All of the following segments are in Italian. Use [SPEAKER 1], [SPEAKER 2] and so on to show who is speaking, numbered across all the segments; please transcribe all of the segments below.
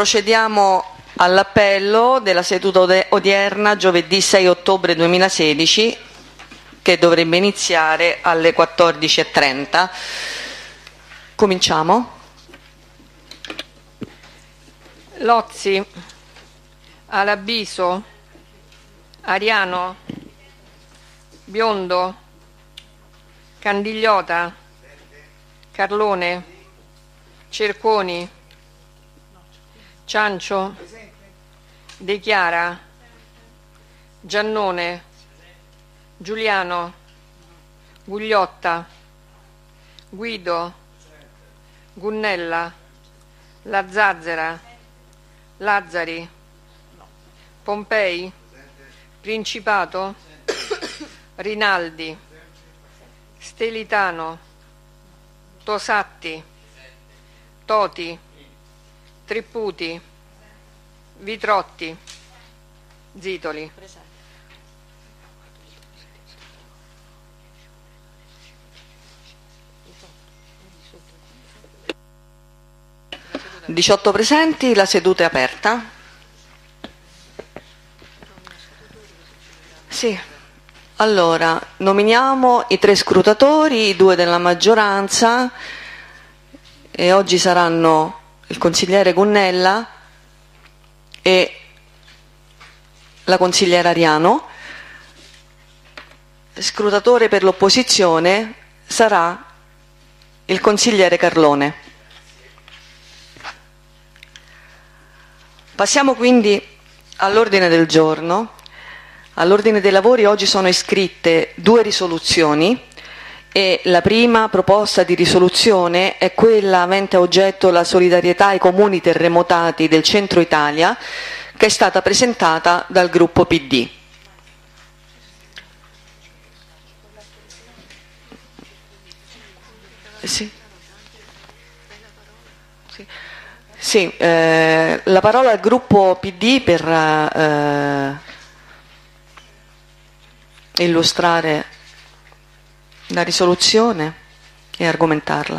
[SPEAKER 1] procediamo all'appello della seduta odierna, giovedì 6 ottobre 2016, che dovrebbe iniziare alle 14:30. Cominciamo.
[SPEAKER 2] Lozzi, Alabiso, Ariano, Biondo, Candigliota, Carlone, Cerconi, Ciancio, De Chiara, Giannone, Giuliano, Gugliotta, Guido, Gunnella, La Zazzera, Lazzari, Pompei, Principato, Rinaldi, Stelitano, Tosatti, Toti, Tripputi, Vitrotti, Zitoli.
[SPEAKER 1] 18 presenti, la seduta è aperta. Sì. Allora, nominiamo i 3 scrutatori, i 2 della maggioranza, e oggi saranno il consigliere Gunnella e la consigliera Ariano. Scrutatore per l'opposizione sarà il consigliere Carlone. Passiamo quindi all'ordine del giorno. All'ordine dei lavori oggi sono iscritte 2 risoluzioni e la prima proposta di risoluzione è quella avente a oggetto la solidarietà ai comuni terremotati del centro Italia, che è stata presentata dal gruppo PD. Sì, la parola al gruppo PD per illustrare la risoluzione e argomentarla.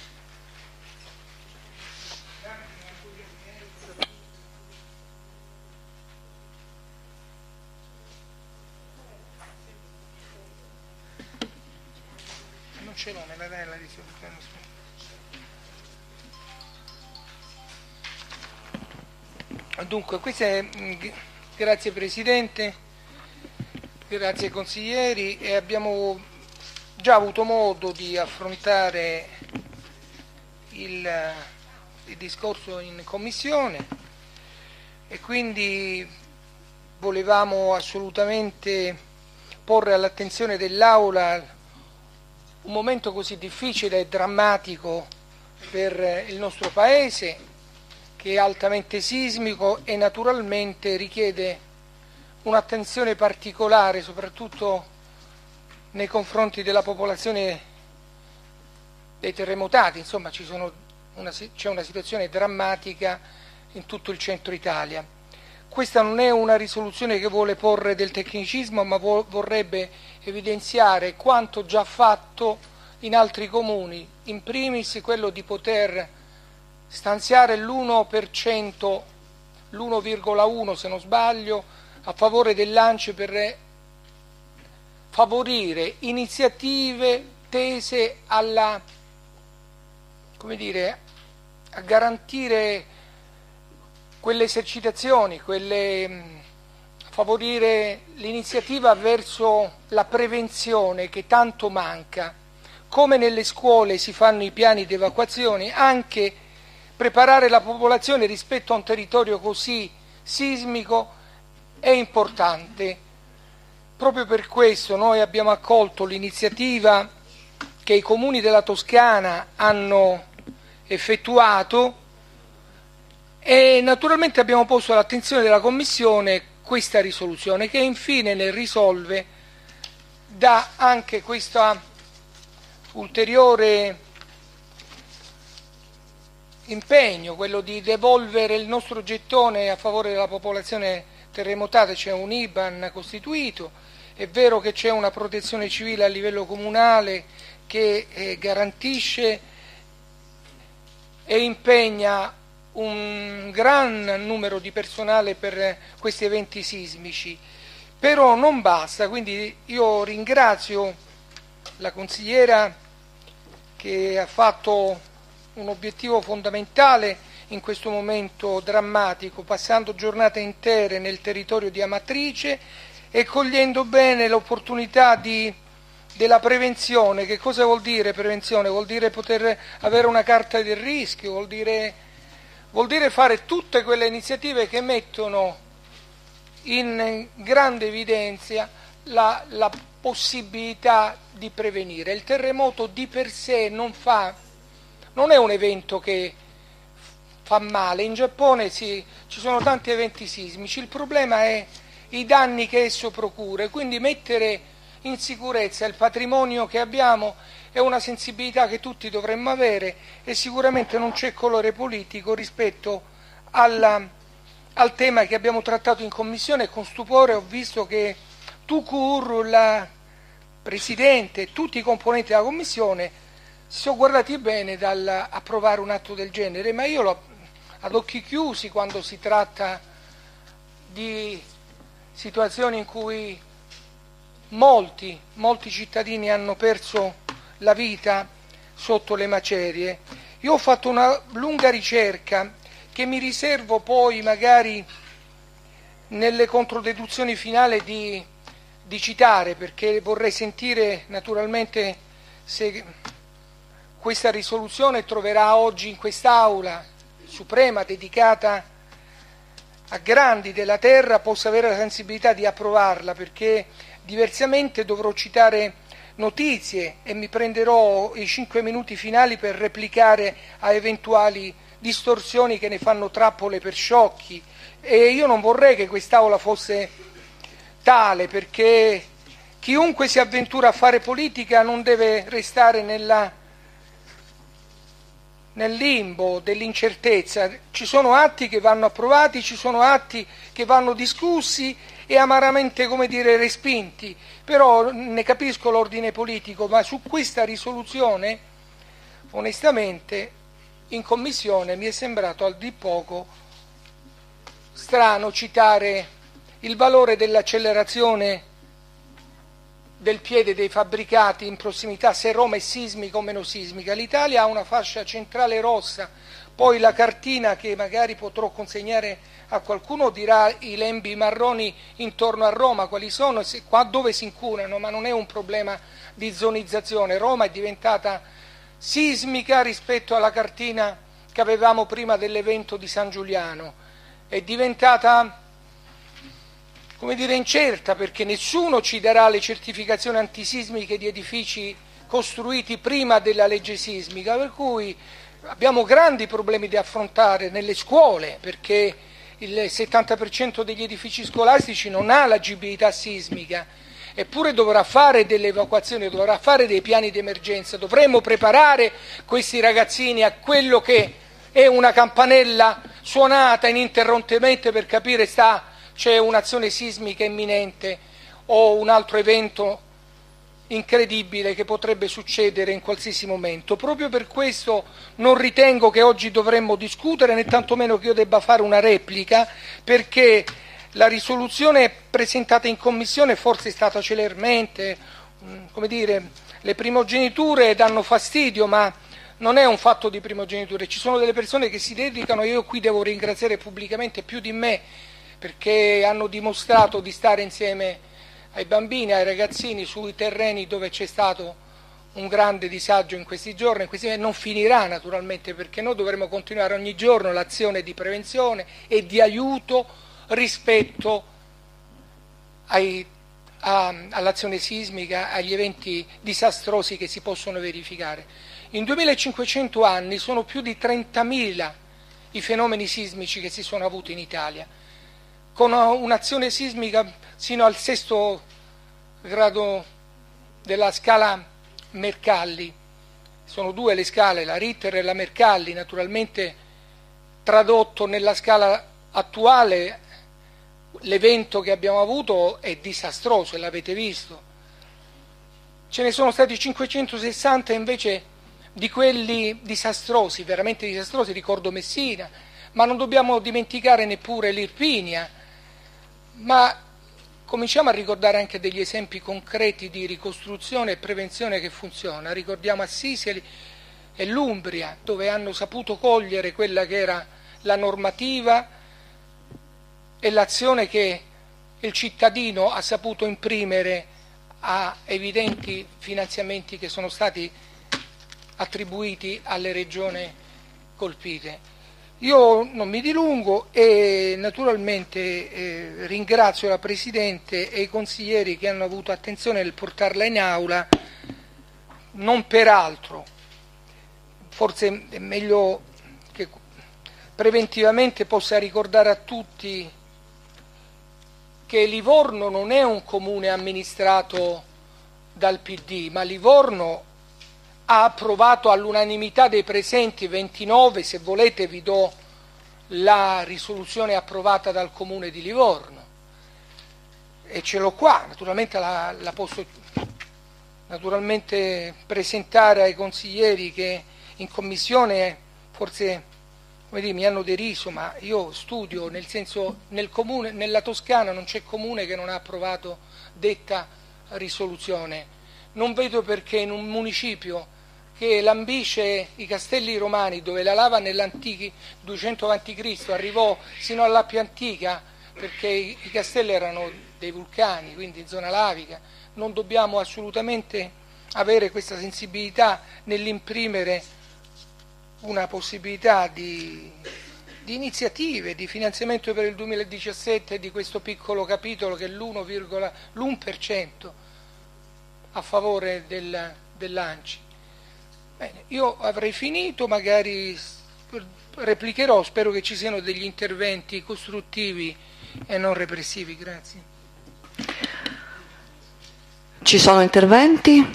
[SPEAKER 3] Non ce l'ho, me la dai la risoluzione? Dunque, grazie Presidente, grazie consiglieri, e abbiamo già avuto modo di affrontare il discorso in Commissione e quindi volevamo assolutamente porre all'attenzione dell'Aula un momento così difficile e drammatico per il nostro Paese, che è altamente sismico e naturalmente richiede un'attenzione particolare, soprattutto nei confronti della popolazione dei terremotati. Insomma, c'è una situazione drammatica in tutto il centro Italia. Questa non è una risoluzione che vuole porre del tecnicismo, ma vorrebbe evidenziare quanto già fatto in altri comuni, in primis quello di poter stanziare l'1%, l'1,1 se non sbaglio, a favore dell'ANCI per favorire iniziative tese a garantire quelle esercitazioni, favorire l'iniziativa verso la prevenzione che tanto manca. Come nelle scuole si fanno i piani di evacuazione, anche preparare la popolazione rispetto a un territorio così sismico è importante. Proprio per questo noi abbiamo accolto l'iniziativa che i comuni della Toscana hanno effettuato e naturalmente abbiamo posto all'attenzione della Commissione questa risoluzione, che infine ne risolve, dà anche questa ulteriore impegno, quello di devolvere il nostro gettone a favore della popolazione terremotata. C'è un IBAN costituito, è vero che c'è una protezione civile a livello comunale che garantisce e impegna un gran numero di personale per questi eventi sismici, però non basta, quindi io ringrazio la consigliera che ha fatto un obiettivo fondamentale in questo momento drammatico, passando giornate intere nel territorio di Amatrice e cogliendo bene l'opportunità della prevenzione. Che cosa vuol dire prevenzione? Vuol dire poter avere una carta del rischio, vuol dire fare tutte quelle iniziative che mettono in grande evidenza la possibilità di prevenire. Il terremoto di per sé non è un evento che fa male. In Giappone ci sono tanti eventi sismici, il problema è i danni che esso procura, quindi mettere in sicurezza il patrimonio che abbiamo è una sensibilità che tutti dovremmo avere, e sicuramente non c'è colore politico rispetto al tema che abbiamo trattato in commissione. Con stupore ho visto che Tucur, la Presidente e tutti i componenti della commissione si sono guardati bene dall'approvare un atto del genere, ma io ad occhi chiusi, quando si tratta di situazioni in cui molti cittadini hanno perso la vita sotto le macerie. Io ho fatto una lunga ricerca che mi riservo poi magari nelle controdeduzioni finali di citare, perché vorrei sentire naturalmente se questa risoluzione troverà oggi in quest'Aula suprema dedicata a grandi della terra possa avere la sensibilità di approvarla, perché diversamente dovrò citare notizie e mi prenderò i 5 minuti finali per replicare a eventuali distorsioni che ne fanno trappole per sciocchi, e io non vorrei che quest'Aula fosse tale, perché chiunque si avventura a fare politica non deve restare nel limbo dell'incertezza. Ci sono atti che vanno approvati, ci sono atti che vanno discussi e amaramente, respinti, però ne capisco l'ordine politico, ma su questa risoluzione onestamente in commissione mi è sembrato al di poco strano citare il valore dell'accelerazione del piede dei fabbricati in prossimità, se Roma è sismica o meno sismica. L'Italia ha una fascia centrale rossa, poi la cartina che magari potrò consegnare a qualcuno dirà i lembi marroni intorno a Roma quali sono, qua dove si incunano, ma non è un problema di zonizzazione. Roma è diventata sismica rispetto alla cartina che avevamo prima dell'evento di San Giuliano, è diventata incerta, perché nessuno ci darà le certificazioni antisismiche di edifici costruiti prima della legge sismica, per cui abbiamo grandi problemi da affrontare nelle scuole, perché il 70% degli edifici scolastici non ha l'agibilità sismica, eppure dovrà fare delle evacuazioni, dovrà fare dei piani di emergenza. Dovremmo preparare questi ragazzini a quello che è una campanella suonata ininterrottamente per capire c'è un'azione sismica imminente o un altro evento incredibile che potrebbe succedere in qualsiasi momento. Proprio per questo non ritengo che oggi dovremmo discutere, né tantomeno che io debba fare una replica, perché la risoluzione presentata in commissione forse è stata celermente, le primogeniture danno fastidio, ma non è un fatto di primogeniture. Ci sono delle persone che si dedicano, io qui devo ringraziare pubblicamente più di me, perché hanno dimostrato di stare insieme ai bambini, ai ragazzini sui terreni dove c'è stato un grande disagio in questi giorni. Non finirà naturalmente, perché noi dovremo continuare ogni giorno l'azione di prevenzione e di aiuto rispetto all'azione sismica, agli eventi disastrosi che si possono verificare. In 2500 anni sono più di 30.000 i fenomeni sismici che si sono avuti in Italia, con un'azione sismica sino al 6° grado della scala Mercalli. Sono 2 le scale, la Richter e la Mercalli. Naturalmente tradotto nella scala attuale l'evento che abbiamo avuto è disastroso e l'avete visto. Ce ne sono stati 560 invece di quelli disastrosi, veramente disastrosi. Ricordo Messina, ma non dobbiamo dimenticare neppure l'Irpinia, ma cominciamo a ricordare anche degli esempi concreti di ricostruzione e prevenzione che funziona. Ricordiamo Assisi e l'Umbria, dove hanno saputo cogliere quella che era la normativa e l'azione che il cittadino ha saputo imprimere a evidenti finanziamenti che sono stati attribuiti alle regioni colpite. Io non mi dilungo e naturalmente ringrazio la Presidente e i consiglieri che hanno avuto attenzione nel portarla in aula, non per altro, forse è meglio che preventivamente possa ricordare a tutti che Livorno non è un comune amministrato dal PD, ma Livorno ha approvato all'unanimità dei presenti 29, se volete vi do la risoluzione approvata dal Comune di Livorno e ce l'ho qua, naturalmente la posso naturalmente presentare ai consiglieri che in commissione forse mi hanno deriso, ma io studio, nel senso nella Toscana non c'è comune che non ha approvato detta risoluzione. Non vedo perché in un municipio che lambisce i castelli romani, dove la lava nell'antichi 200 a.C. arrivò sino alla più antica, perché i castelli erano dei vulcani, quindi in zona lavica, non dobbiamo assolutamente avere questa sensibilità nell'imprimere una possibilità di iniziative, di finanziamento per il 2017 di questo piccolo capitolo che è l'1% a favore dell'ANCI. Bene, io avrei finito, magari replicherò, spero che ci siano degli interventi costruttivi e non repressivi. Grazie.
[SPEAKER 1] Ci sono interventi?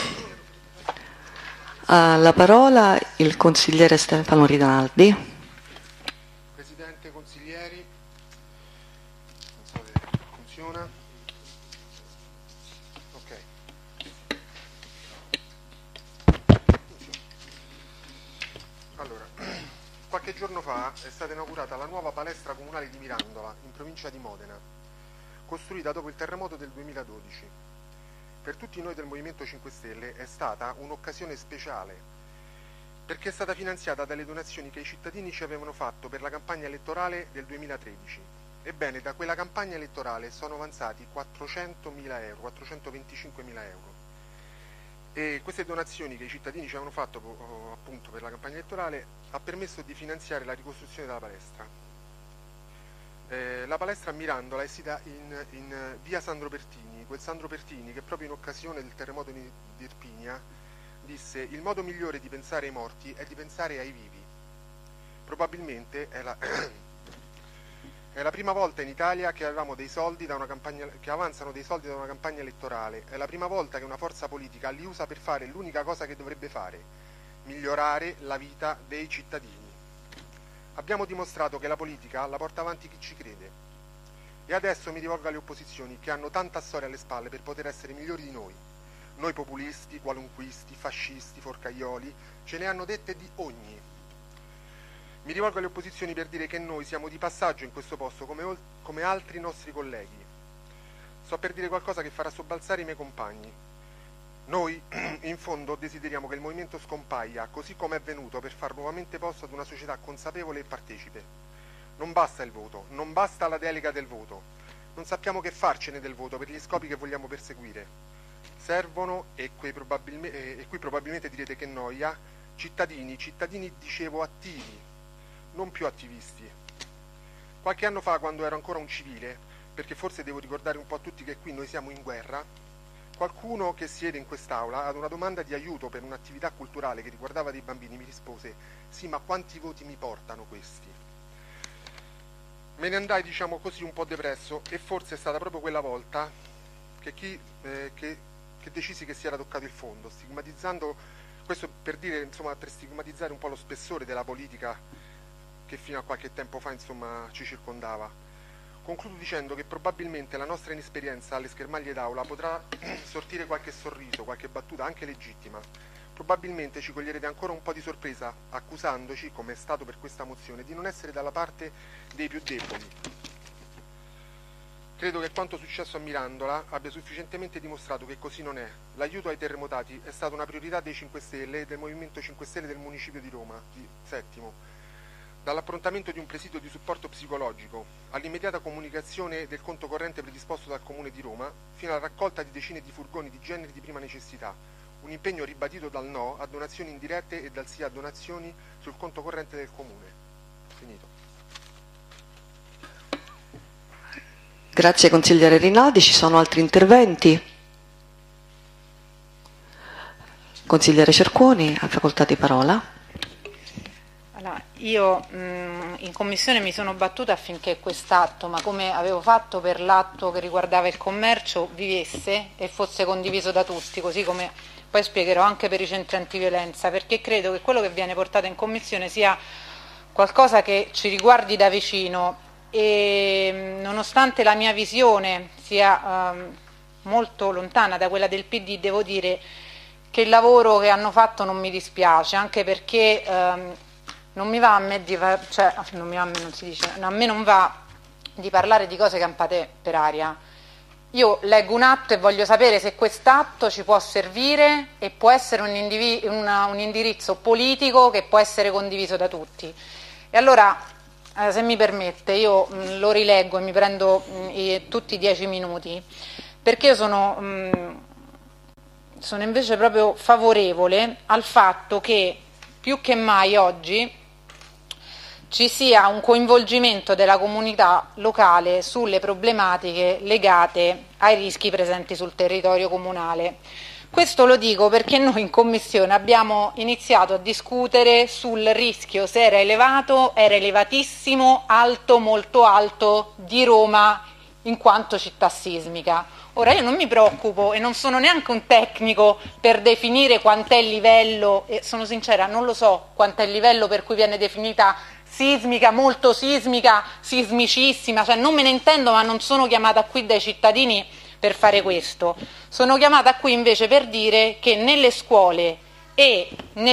[SPEAKER 1] La parola il consigliere Stefano Rinaldi.
[SPEAKER 4] Presidente, consiglieri, non so se funziona. Ok. Allora, qualche giorno fa è stata inaugurata la nuova palestra comunale di Mirandola, in provincia di Modena, costruita dopo il terremoto del 2012. Per tutti noi del Movimento 5 Stelle è stata un'occasione speciale, perché è stata finanziata dalle donazioni che i cittadini ci avevano fatto per la campagna elettorale del 2013. Ebbene, da quella campagna elettorale sono avanzati 400.000 euro, 425.000 euro. E queste donazioni che i cittadini ci avevano fatto appunto per la campagna elettorale ha permesso di finanziare la ricostruzione della palestra. La palestra a Mirandola è sita in via Sandro Pertini, quel Sandro Pertini che proprio in occasione del terremoto di Irpinia disse: il modo migliore di pensare ai morti è di pensare ai vivi. Probabilmente è la prima volta in Italia che avevamo dei soldi che avanzano dei soldi da una campagna elettorale, è la prima volta che una forza politica li usa per fare l'unica cosa che dovrebbe fare: migliorare la vita dei cittadini. Abbiamo dimostrato che la politica la porta avanti chi ci crede. E adesso mi rivolgo alle opposizioni che hanno tanta storia alle spalle per poter essere migliori di noi. Noi populisti, qualunquisti, fascisti, forcaioli, ce ne hanno dette di ogni. Mi rivolgo alle opposizioni per dire che noi siamo di passaggio in questo posto come altri nostri colleghi. Sto per dire qualcosa che farà sobbalzare i miei compagni. Noi, in fondo, desideriamo che il movimento scompaia, così come è venuto, per far nuovamente posto ad una società consapevole e partecipe. Non basta il voto, non basta la delega del voto. Non sappiamo che farcene del voto per gli scopi che vogliamo perseguire. Servono, e qui probabilmente direte che noia, cittadini dicevo attivi, non più attivisti. Qualche anno fa, quando ero ancora un civile, perché forse devo ricordare un po' a tutti che qui noi siamo in guerra, qualcuno che siede in quest'aula ad una domanda di aiuto per un'attività culturale che riguardava dei bambini mi rispose: sì, ma quanti voti mi portano questi? Me ne andai, diciamo così, un po' depresso, e forse è stata proprio quella volta che decisi che si era toccato il fondo, stigmatizzando, questo per dire, insomma, per stigmatizzare un po' lo spessore della politica che fino a qualche tempo fa, insomma, ci circondava. Concludo dicendo che probabilmente la nostra inesperienza alle schermaglie d'aula potrà sortire qualche sorriso, qualche battuta anche legittima, Probabilmente ci coglierete ancora un po' di sorpresa accusandoci, come è stato per questa mozione, di non essere dalla parte dei più deboli. Credo che quanto successo a Mirandola abbia sufficientemente dimostrato che così non è. L'aiuto ai terremotati è stata una priorità dei 5 Stelle e del Movimento 5 Stelle del Municipio di Roma, di Settimo. Dall'approntamento di un presidio di supporto psicologico, all'immediata comunicazione del conto corrente predisposto dal Comune di Roma, fino alla raccolta di decine di furgoni di generi di prima necessità, un impegno ribadito dal no a donazioni indirette e dal sì a donazioni sul conto corrente del Comune. Finito.
[SPEAKER 1] Grazie consigliere Rinaldi, ci sono altri interventi? Consigliere Cerconi, ha facoltà di parola.
[SPEAKER 5] Allora, io in commissione mi sono battuta affinché quest'atto, ma come avevo fatto per l'atto che riguardava il commercio, vivesse e fosse condiviso da tutti, così come poi spiegherò anche per i centri antiviolenza, perché credo che quello che viene portato in commissione sia qualcosa che ci riguardi da vicino e nonostante la mia visione sia molto lontana da quella del PD, devo dire che il lavoro che hanno fatto non mi dispiace, anche perché non mi va a me di cioè, non mi va a me, non si dice, a me non va di parlare di cose campate per aria. Io leggo un atto e voglio sapere se quest'atto ci può servire e può essere un indirizzo politico che può essere condiviso da tutti. E allora, se mi permette, io lo rileggo e mi prendo tutti i 10 minuti, perché io sono invece proprio favorevole al fatto che più che mai oggi ci sia un coinvolgimento della comunità locale sulle problematiche legate ai rischi presenti sul territorio comunale. Questo lo dico perché noi in commissione abbiamo iniziato a discutere sul rischio, se era elevato, era elevatissimo, alto, molto alto, di Roma in quanto città sismica. Ora io non mi preoccupo e non sono neanche un tecnico per definire quant'è il livello, e sono sincera, non lo so quant'è il livello per cui viene definita sismica, molto sismica, sismicissima, cioè non me ne intendo, ma non sono chiamata qui dai cittadini per fare questo. Sono chiamata qui invece per dire che nelle scuole e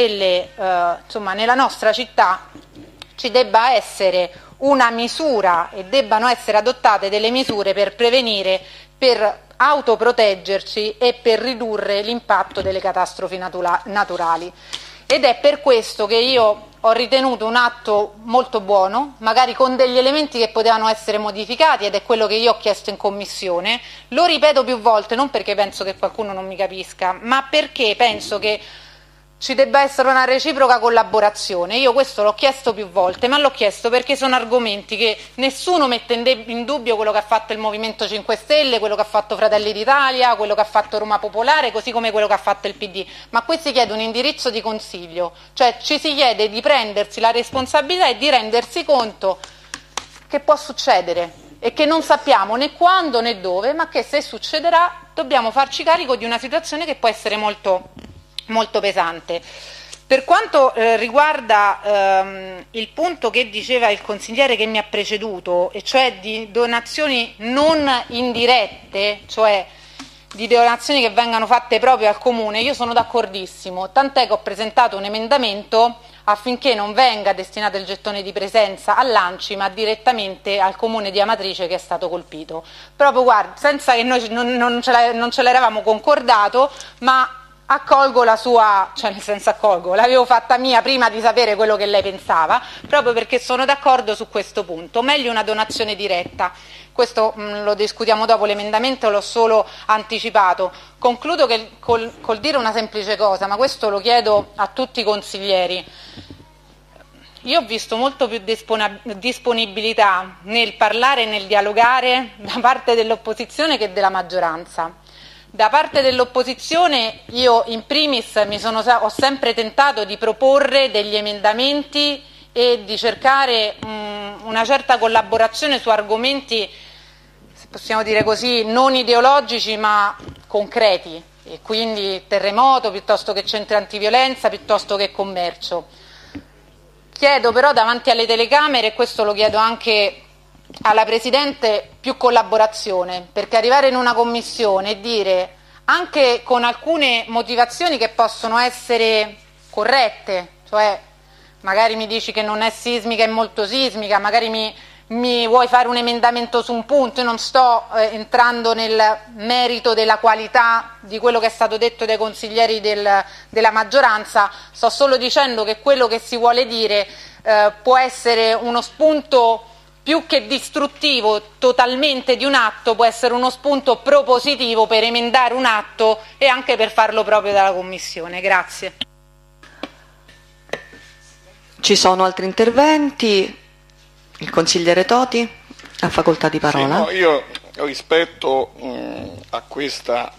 [SPEAKER 5] nella nostra città ci debba essere una misura e debbano essere adottate delle misure per prevenire, per autoproteggerci e per ridurre l'impatto delle catastrofi naturali. Ed è per questo che io ho ritenuto un atto molto buono, magari con degli elementi che potevano essere modificati, ed è quello che io ho chiesto in commissione. Lo ripeto più volte, non perché penso che qualcuno non mi capisca, ma perché penso che ci debba essere una reciproca collaborazione. Io questo l'ho chiesto più volte, ma l'ho chiesto perché sono argomenti che nessuno mette in dubbio, quello che ha fatto il Movimento 5 Stelle, quello che ha fatto Fratelli d'Italia, quello che ha fatto Roma Popolare, così come quello che ha fatto il PD. Ma qui si chiede un indirizzo di consiglio, cioè ci si chiede di prendersi la responsabilità e di rendersi conto che può succedere e che non sappiamo né quando né dove, ma che se succederà dobbiamo farci carico di una situazione che può essere molto pesante. Per quanto riguarda il punto che diceva il consigliere che mi ha preceduto, e cioè di donazioni non indirette, cioè di donazioni che vengano fatte proprio al comune, io sono d'accordissimo, tant'è che ho presentato un emendamento affinché non venga destinato il gettone di presenza all'ANCI ma direttamente al comune di Amatrice che è stato colpito. Proprio, guarda, senza che noi non ce l'eravamo concordato, ma accolgo la sua, cioè nel senso accolgo, l'avevo fatta mia prima di sapere quello che lei pensava, proprio perché sono d'accordo su questo punto. Meglio una donazione diretta. Questo lo discutiamo dopo l'emendamento, l'ho solo anticipato. Concludo col dire una semplice cosa, ma questo lo chiedo a tutti i consiglieri. Io ho visto molto più disponibilità nel parlare e nel dialogare da parte dell'opposizione che della maggioranza. Da parte dell'opposizione io in primis ho sempre tentato di proporre degli emendamenti e di cercare una certa collaborazione su argomenti, se possiamo dire così, non ideologici ma concreti, e quindi terremoto piuttosto che centri antiviolenza, piuttosto che commercio. Chiedo però davanti alle telecamere, e questo lo chiedo anche alla Presidente, più collaborazione, perché arrivare in una commissione e dire anche con alcune motivazioni che possono essere corrette, cioè magari mi dici che non è sismica, è molto sismica, magari mi vuoi fare un emendamento su un punto. Io non sto entrando nel merito della qualità di quello che è stato detto dai consiglieri della maggioranza, sto solo dicendo che quello che si vuole dire può essere uno spunto più che distruttivo totalmente di un atto, può essere uno spunto propositivo per emendare un atto e anche per farlo proprio dalla Commissione. Grazie.
[SPEAKER 1] Ci sono altri interventi? Il consigliere Toti ha facoltà di parola.
[SPEAKER 6] Sì, no, io rispetto a questa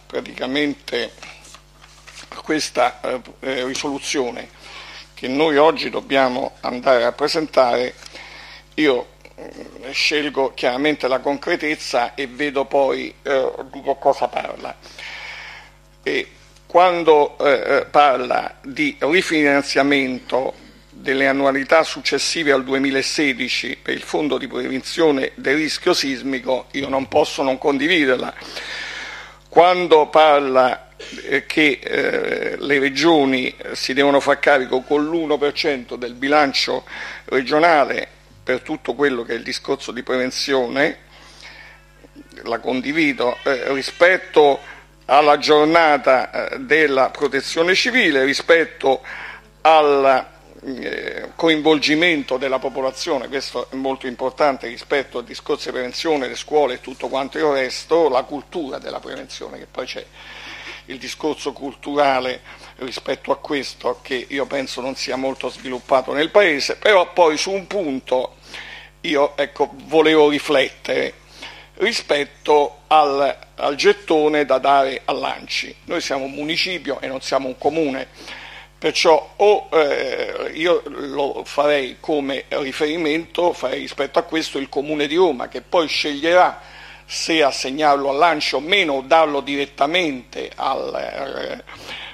[SPEAKER 6] risoluzione che noi oggi dobbiamo andare a presentare, io scelgo chiaramente la concretezza e vedo poi di che cosa parla. E quando parla di rifinanziamento delle annualità successive al 2016 per il fondo di prevenzione del rischio sismico, io non posso non condividerla. Quando parla che le regioni si devono far carico con l'1% del bilancio regionale per tutto quello che è il discorso di prevenzione, la condivido. Rispetto alla giornata della protezione civile, rispetto al coinvolgimento della popolazione, questo è molto importante rispetto al discorso di prevenzione, le scuole e tutto quanto il resto, la cultura della prevenzione, che poi c'è il discorso culturale rispetto a questo che io penso non sia molto sviluppato nel Paese. Però poi su un punto io volevo riflettere rispetto al gettone da dare all'ANCI. Noi siamo un municipio e non siamo un comune, perciò io lo farei come riferimento, farei rispetto a questo il Comune di Roma, che poi sceglierà se assegnarlo all'ANCI o meno o darlo direttamente al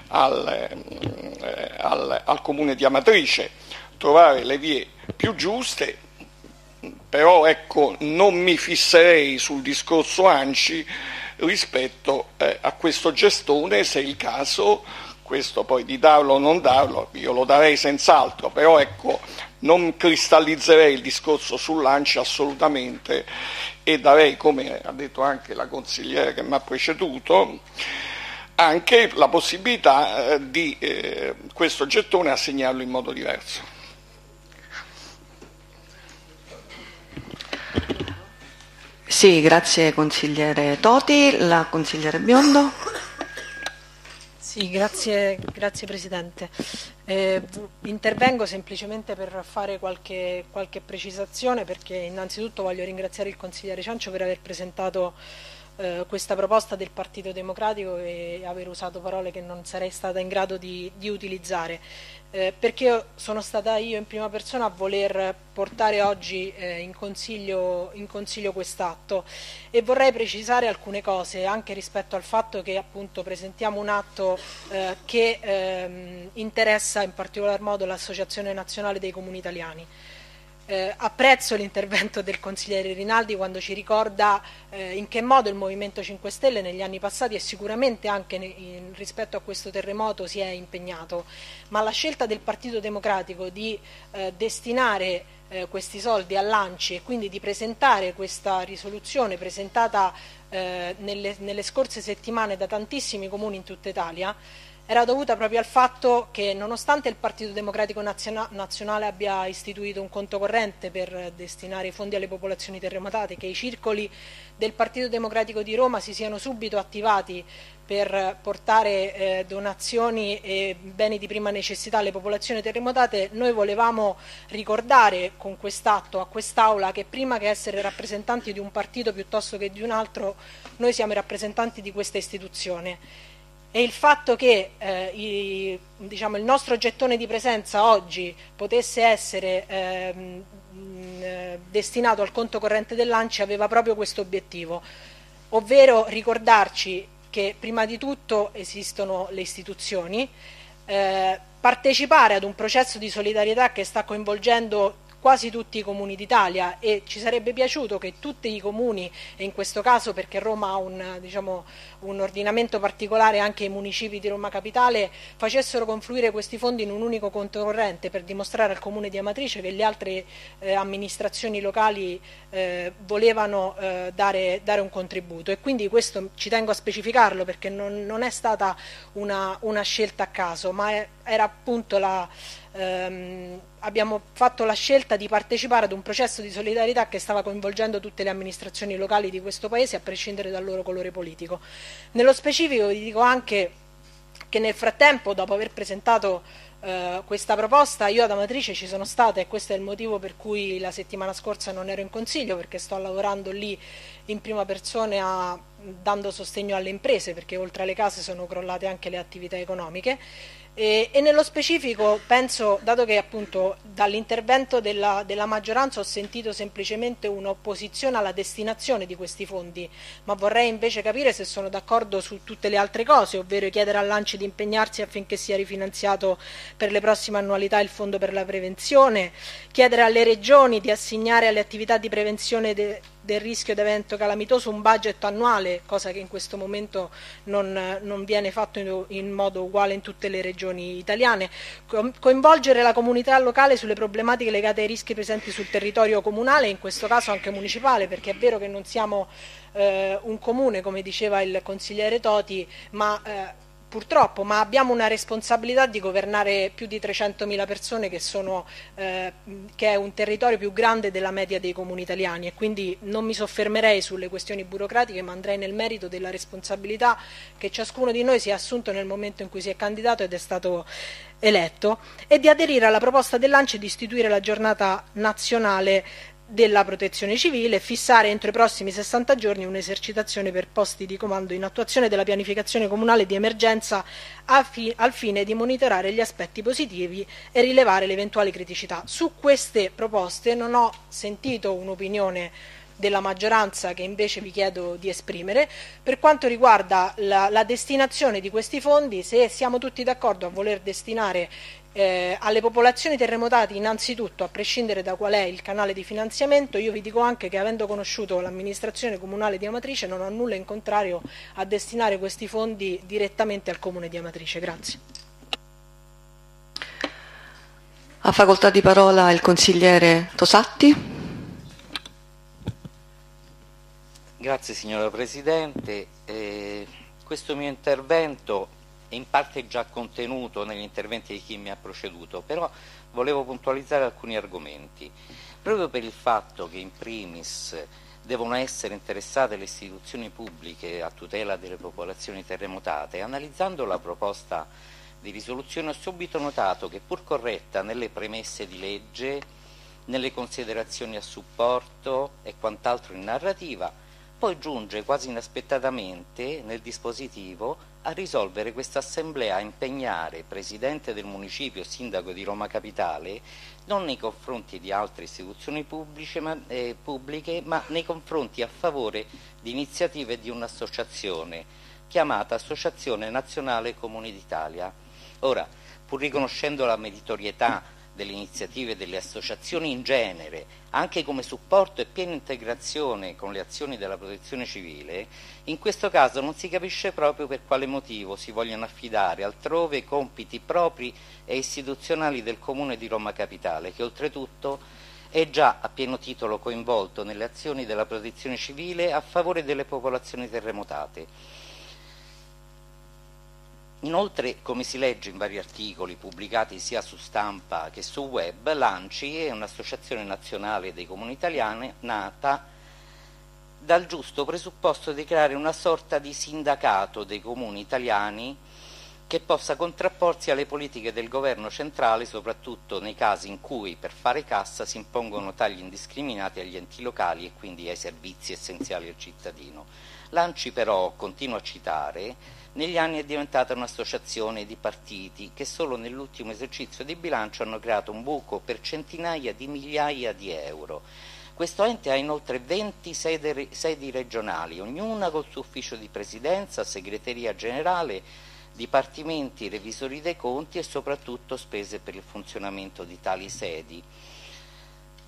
[SPEAKER 6] Comune di Amatrice, trovare le vie più giuste. Però non mi fisserei sul discorso ANCI rispetto a questo gestone, se è il caso. Questo poi di darlo o non darlo, io lo darei senz'altro, però non cristallizzerei il discorso sull'ANCI assolutamente, e darei, come ha detto anche la consigliere che mi ha preceduto, anche la possibilità di questo gettone assegnarlo in modo diverso.
[SPEAKER 1] Sì, grazie consigliere Toti. La consigliere Biondo.
[SPEAKER 7] Sì, grazie Presidente. Intervengo semplicemente per fare qualche precisazione, perché innanzitutto voglio ringraziare il consigliere Ciancio per aver presentato questa proposta del Partito Democratico e aver usato parole che non sarei stata in grado di utilizzare, perché sono stata io in prima persona a voler portare oggi in consiglio quest'atto, e vorrei precisare alcune cose anche rispetto al fatto che appunto presentiamo un atto che interessa in particolar modo l'Associazione Nazionale dei Comuni Italiani. Apprezzo l'intervento del consigliere Rinaldi quando ci ricorda in che modo il Movimento 5 Stelle negli anni passati e sicuramente anche rispetto a questo terremoto si è impegnato, ma la scelta del Partito Democratico di destinare questi soldi all'ANCI e quindi di presentare questa risoluzione presentata nelle scorse settimane da tantissimi comuni in tutta Italia era dovuta proprio al fatto che, nonostante il Partito Democratico Nazionale abbia istituito un conto corrente per destinare i fondi alle popolazioni terremotate, che i circoli del Partito Democratico di Roma si siano subito attivati per portare donazioni e beni di prima necessità alle popolazioni terremotate, noi volevamo ricordare con quest'atto a quest'Aula che prima che essere rappresentanti di un partito piuttosto che di un altro, noi siamo i rappresentanti di questa istituzione. E il fatto che il nostro gettone di presenza oggi potesse essere destinato al conto corrente dell'ANCI aveva proprio questo obiettivo, ovvero ricordarci che prima di tutto esistono le istituzioni, partecipare ad un processo di solidarietà che sta coinvolgendo quasi tutti i comuni d'Italia, e ci sarebbe piaciuto che tutti i comuni, e in questo caso perché Roma ha un ordinamento particolare, anche i municipi di Roma Capitale, facessero confluire questi fondi in un unico conto corrente per dimostrare al comune di Amatrice che le altre amministrazioni locali volevano dare un contributo, e quindi questo ci tengo a specificarlo perché non è stata una scelta a caso, ma era appunto abbiamo fatto la scelta di partecipare ad un processo di solidarietà che stava coinvolgendo tutte le amministrazioni locali di questo Paese, a prescindere dal loro colore politico. Nello specifico vi dico anche che nel frattempo, dopo aver presentato questa proposta, io ad Amatrice ci sono stata, e questo è il motivo per cui la settimana scorsa non ero in consiglio, perché sto lavorando lì in prima persona dando sostegno alle imprese, perché oltre alle case sono crollate anche le attività economiche. E nello specifico penso, dato che appunto dall'intervento della maggioranza ho sentito semplicemente un'opposizione alla destinazione di questi fondi, ma vorrei invece capire se sono d'accordo su tutte le altre cose, ovvero chiedere all'ANCI di impegnarsi affinché sia rifinanziato per le prossime annualità il fondo per la prevenzione, chiedere alle regioni di assegnare alle attività di prevenzione del rischio di evento calamitoso un budget annuale, cosa che in questo momento non viene fatto in modo uguale in tutte le regioni italiane, coinvolgere la comunità locale sulle problematiche legate ai rischi presenti sul territorio comunale, in questo caso anche municipale, perché è vero che non siamo un comune, come diceva il consigliere Toti, purtroppo, ma abbiamo una responsabilità di governare più di 300.000 persone, che è un territorio più grande della media dei comuni italiani, e quindi non mi soffermerei sulle questioni burocratiche, ma andrei nel merito della responsabilità che ciascuno di noi si è assunto nel momento in cui si è candidato ed è stato eletto, e di aderire alla proposta dell'ANCI di istituire la giornata nazionale della protezione civile e fissare entro i prossimi 60 giorni un'esercitazione per posti di comando in attuazione della pianificazione comunale di emergenza al fine di monitorare gli aspetti positivi e rilevare le eventuali criticità. Su queste proposte non ho sentito un'opinione della maggioranza, che invece vi chiedo di esprimere. Per quanto riguarda la destinazione di questi fondi, se siamo tutti d'accordo a voler destinare alle popolazioni terremotate innanzitutto, a prescindere da qual è il canale di finanziamento, io vi dico anche che, avendo conosciuto l'amministrazione comunale di Amatrice, non ho nulla in contrario a destinare questi fondi direttamente al comune di Amatrice. Grazie.
[SPEAKER 1] Ha facoltà di parola il consigliere Tosatti.
[SPEAKER 8] Grazie signora Presidente. Questo mio intervento è in parte già contenuto negli interventi di chi mi ha preceduto, però volevo puntualizzare alcuni argomenti, proprio per il fatto che in primis devono essere interessate le istituzioni pubbliche a tutela delle popolazioni terremotate. Analizzando la proposta di risoluzione ho subito notato che, pur corretta nelle premesse di legge, nelle considerazioni a supporto e quant'altro in narrativa, poi giunge quasi inaspettatamente nel dispositivo a risolvere questa assemblea a impegnare Presidente del Municipio, Sindaco di Roma Capitale, non nei confronti di altre istituzioni pubbliche, ma nei confronti a favore di iniziative di un'associazione chiamata Associazione Nazionale Comuni d'Italia. Ora, pur riconoscendo la meritorietà delle iniziative delle associazioni in genere, anche come supporto e piena integrazione con le azioni della protezione civile, in questo caso non si capisce proprio per quale motivo si vogliono affidare altrove compiti propri e istituzionali del Comune di Roma Capitale, che oltretutto è già a pieno titolo coinvolto nelle azioni della protezione civile a favore delle popolazioni terremotate. Inoltre, come si legge in vari articoli pubblicati sia su stampa che su web, l'ANCI è un'associazione nazionale dei comuni italiani nata dal giusto presupposto di creare una sorta di sindacato dei comuni italiani che possa contrapporsi alle politiche del governo centrale, soprattutto nei casi in cui per fare cassa si impongono tagli indiscriminati agli enti locali e quindi ai servizi essenziali al cittadino. L'ANCI però, continuo a citare, negli anni è diventata un'associazione di partiti che solo nell'ultimo esercizio di bilancio hanno creato un buco per centinaia di migliaia di euro. Questo ente ha inoltre 20 sedi regionali, ognuna col suo ufficio di presidenza, segreteria generale, dipartimenti, revisori dei conti e soprattutto spese per il funzionamento di tali sedi.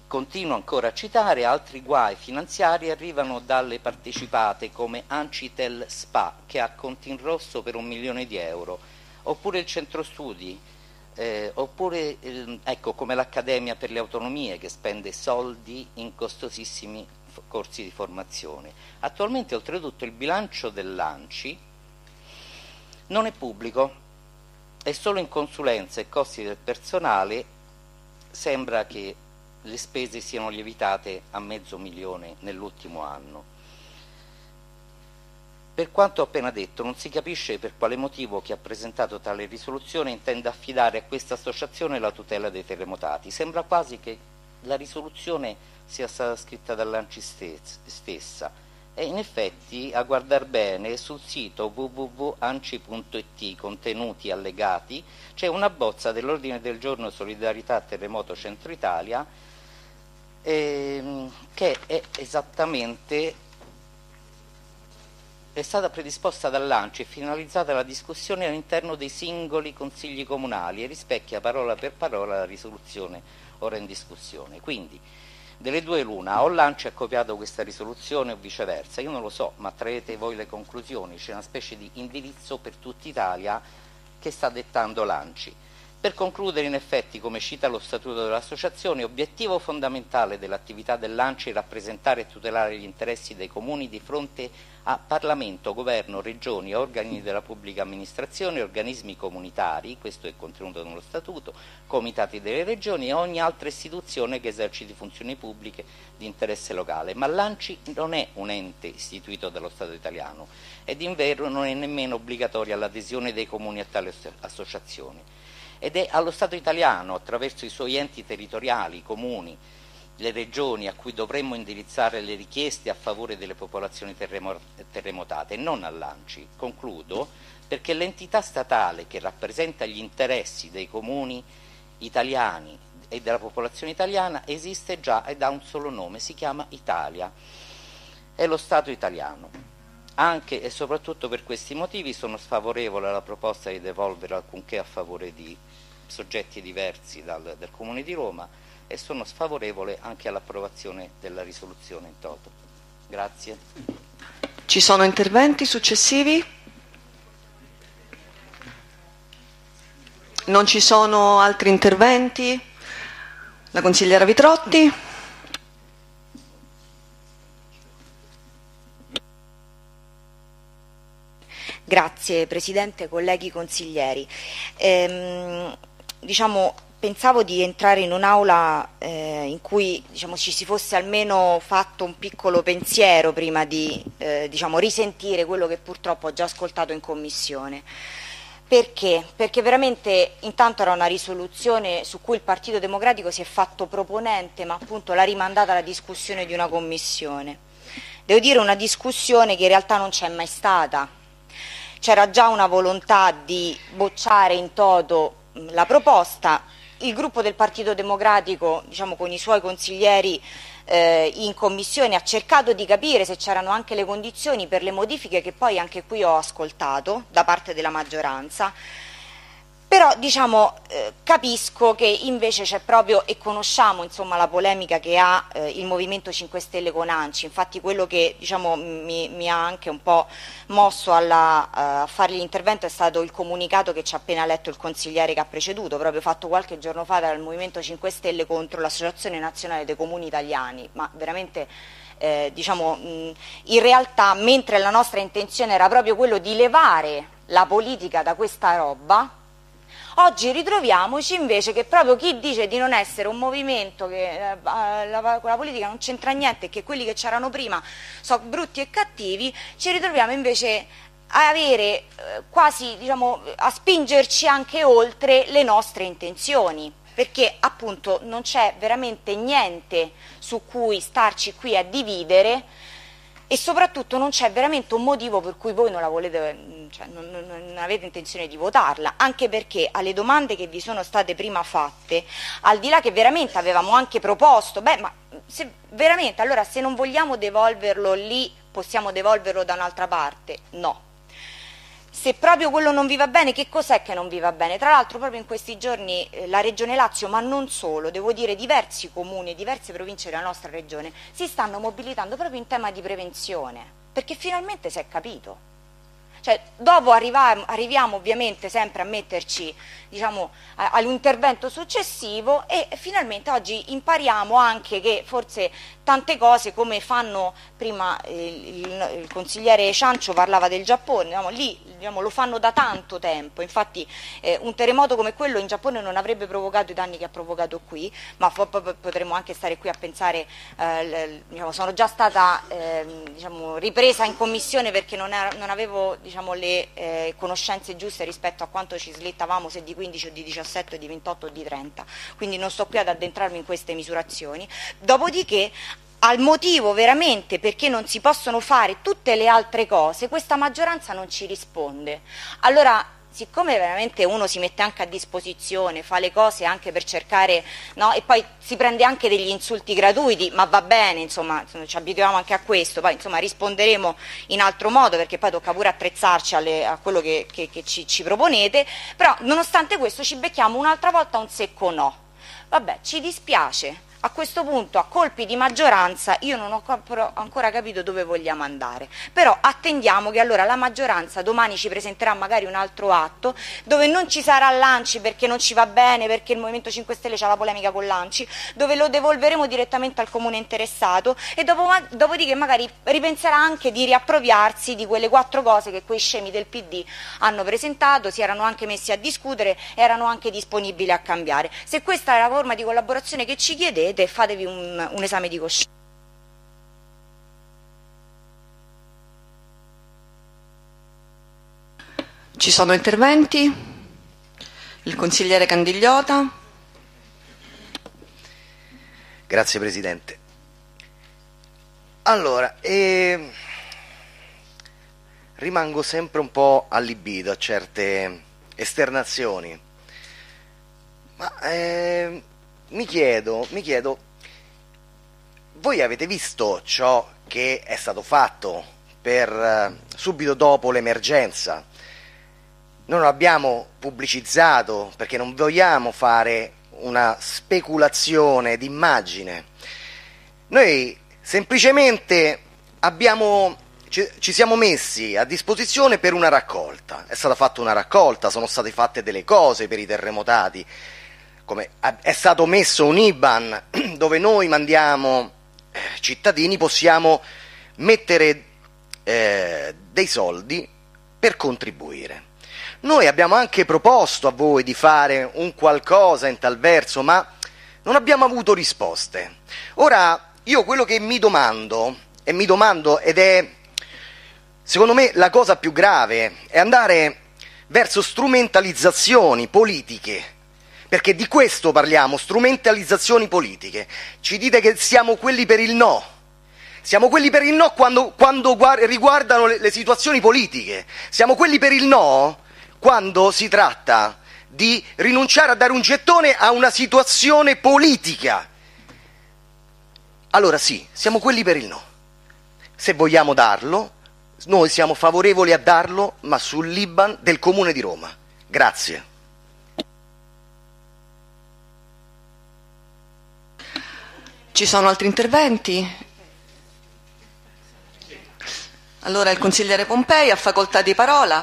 [SPEAKER 8] Continuo ancora a citare, altri guai finanziari arrivano dalle partecipate come Ancitel SPA, che ha conti in rosso per 1 milione di euro, oppure il centro studi, oppure ecco, come l'Accademia per le Autonomie, che spende soldi in costosissimi corsi di formazione. Attualmente, oltretutto, il bilancio dell'ANCI non è pubblico, è solo in consulenza e costi del personale. Sembra che le spese siano lievitate a $500.000 nell'ultimo anno. Per quanto ho appena detto, non si capisce per quale motivo chi ha presentato tale risoluzione intenda affidare a questa associazione la tutela dei terremotati. Sembra quasi che la risoluzione sia stata scritta dall'ANCI stessa, e in effetti, a guardar bene, sul sito www.anci.it, contenuti allegati, c'è una bozza dell'ordine del giorno Solidarietà Terremoto Centro Italia, che è stata predisposta dall'ANCI e finalizzata alla discussione all'interno dei singoli consigli comunali e rispecchia parola per parola la risoluzione ora in discussione. Quindi, delle due l'una, o l'ANCI ha copiato questa risoluzione o viceversa, io non lo so, ma traete voi le conclusioni. C'è una specie di indirizzo per tutta Italia che sta dettando l'ANCI. Per concludere, in effetti, come cita lo statuto dell'associazione, obiettivo fondamentale dell'attività dell'ANCI è rappresentare e tutelare gli interessi dei comuni di fronte a Parlamento, Governo, Regioni, organi della pubblica amministrazione, organismi comunitari, questo è contenuto nello statuto, comitati delle regioni e ogni altra istituzione che eserciti funzioni pubbliche di interesse locale. Ma l'ANCI non è un ente istituito dallo Stato italiano ed in vero non è nemmeno obbligatoria l'adesione dei comuni a tale associazione. Ed è allo Stato italiano, attraverso i suoi enti territoriali, i comuni, le regioni, a cui dovremmo indirizzare le richieste a favore delle popolazioni terremotate, e non all'ANCI. Concludo, perché l'entità statale che rappresenta gli interessi dei comuni italiani e della popolazione italiana esiste già ed ha un solo nome, si chiama Italia, è lo Stato italiano. Anche e soprattutto per questi motivi sono sfavorevole alla proposta di devolvere alcunché a favore di soggetti diversi del Comune di Roma, e sono sfavorevole anche all'approvazione della risoluzione in toto. Grazie.
[SPEAKER 1] Ci sono interventi successivi? Non ci sono altri interventi? La consigliera Vitrotti.
[SPEAKER 9] Grazie Presidente, colleghi consiglieri. Pensavo di entrare in un'aula in cui ci si fosse almeno fatto un piccolo pensiero prima di risentire quello che purtroppo ho già ascoltato in Commissione. Perché? Perché veramente intanto era una risoluzione su cui il Partito Democratico si è fatto proponente, ma appunto l'ha rimandata alla discussione di una Commissione. Devo dire una discussione che in realtà non c'è mai stata. C'era già una volontà di bocciare in toto la proposta. Il gruppo del Partito Democratico, con i suoi consiglieri in Commissione, ha cercato di capire se c'erano anche le condizioni per le modifiche che poi anche qui ho ascoltato da parte della maggioranza. Però capisco che invece c'è proprio, e conosciamo la polemica che ha il Movimento 5 Stelle con ANCI. Infatti quello che mi ha anche un po' mosso a fare l'intervento è stato il comunicato che ci ha appena letto il consigliere che ha preceduto, proprio fatto qualche giorno fa dal Movimento 5 Stelle contro l'Associazione Nazionale dei Comuni Italiani. Ma veramente in realtà, mentre la nostra intenzione era proprio quello di levare la politica da questa roba, oggi ritroviamoci invece che proprio chi dice di non essere un movimento che con la politica non c'entra niente e che quelli che c'erano prima sono brutti e cattivi, ci ritroviamo invece a avere quasi a spingerci anche oltre le nostre intenzioni, perché appunto non c'è veramente niente su cui starci qui a dividere. E soprattutto non c'è veramente un motivo per cui voi non la volete, non avete intenzione di votarla, anche perché alle domande che vi sono state prima fatte, al di là che veramente avevamo anche proposto, ma se veramente, allora se non vogliamo devolverlo lì, possiamo devolverlo da un'altra parte? No. se proprio quello non vi va bene, che cos'è che non vi va bene? Tra l'altro proprio in questi giorni la Regione Lazio, ma non solo, devo dire diversi comuni, diverse province della nostra regione, si stanno mobilitando proprio in tema di prevenzione, perché finalmente si è capito. Cioè, dopo arriviamo ovviamente sempre a metterci, diciamo, all'intervento successivo, e finalmente oggi impariamo anche che forse tante cose, come fanno prima il consigliere Ciancio parlava del Giappone, lì lo fanno da tanto tempo, infatti un terremoto come quello in Giappone non avrebbe provocato i danni che ha provocato qui, ma potremmo anche stare qui a pensare, sono già stata ripresa in commissione perché non avevo le conoscenze giuste rispetto a quanto ci slittavamo, se di 15 o di 17 o di 28 o di 30, quindi non sto qui ad addentrarmi in queste misurazioni. Dopodiché, al motivo veramente perché non si possono fare tutte le altre cose, questa maggioranza non ci risponde. Allora, siccome veramente uno si mette anche a disposizione, fa le cose anche per cercare, no? E poi si prende anche degli insulti gratuiti, ma va bene, insomma ci abituiamo anche a questo, poi insomma risponderemo in altro modo, perché poi tocca pure attrezzarci a quello che ci proponete, però nonostante questo ci becchiamo un'altra volta un secco no. Vabbè, ci dispiace. A questo punto, a colpi di maggioranza, io non ho ancora capito dove vogliamo andare, però attendiamo che allora la maggioranza domani ci presenterà magari un altro atto dove non ci sarà l'ANCI perché non ci va bene, perché il Movimento 5 Stelle c'ha la polemica con l'ANCI, dove lo devolveremo direttamente al comune interessato, e dopodiché magari ripenserà anche di riappropriarsi di quelle 4 cose che quei scemi del PD hanno presentato, si erano anche messi a discutere, erano anche disponibili a cambiare. Se questa è la forma di collaborazione che ci chiedete, fatevi un esame di coscienza.
[SPEAKER 1] Ci sono interventi? Il consigliere Candigliota.
[SPEAKER 10] Grazie Presidente. Allora, rimango sempre un po' allibito a certe esternazioni, ma mi chiedo, voi avete visto ciò che è stato fatto per subito dopo l'emergenza? Non lo abbiamo pubblicizzato perché non vogliamo fare una speculazione d'immagine. Noi semplicemente ci siamo messi a disposizione per una raccolta. È stata fatta una raccolta, sono state fatte delle cose per i terremotati. Come è stato messo un IBAN dove noi mandiamo cittadini, possiamo mettere dei soldi per contribuire. Noi abbiamo anche proposto a voi di fare un qualcosa in tal verso, ma non abbiamo avuto risposte. Ora, io quello che mi domando, ed è secondo me la cosa più grave, è andare verso strumentalizzazioni politiche. Perché di questo parliamo, strumentalizzazioni politiche. Ci dite che siamo quelli per il no. Siamo quelli per il no quando riguardano le situazioni politiche. Siamo quelli per il no quando si tratta di rinunciare a dare un gettone a una situazione politica. Allora sì, siamo quelli per il no. Se vogliamo darlo, noi siamo favorevoli a darlo, ma sull'IBAN del Comune di Roma. Grazie.
[SPEAKER 1] Ci sono altri interventi? Allora il consigliere Pompei ha facoltà di parola.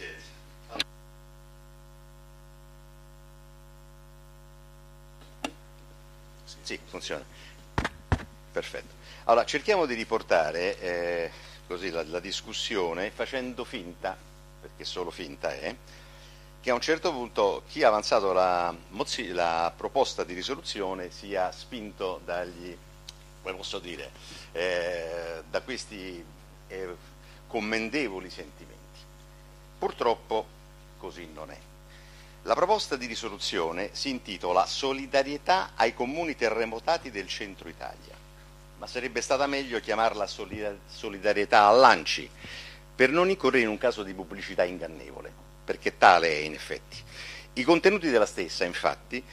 [SPEAKER 11] Sì, funziona. Perfetto. Allora, cerchiamo di riportare così la discussione facendo finta, perché solo finta è, che a un certo punto chi ha avanzato la proposta di risoluzione sia spinto dagli, come posso dire, da questi commendevoli sentimenti. Purtroppo così non è. La proposta di risoluzione si intitola Solidarietà ai comuni terremotati del centro Italia, ma sarebbe stata meglio chiamarla Solidarietà all'ANCI, per non incorrere in un caso di pubblicità ingannevole, perché tale è in effetti. I contenuti della stessa, infatti,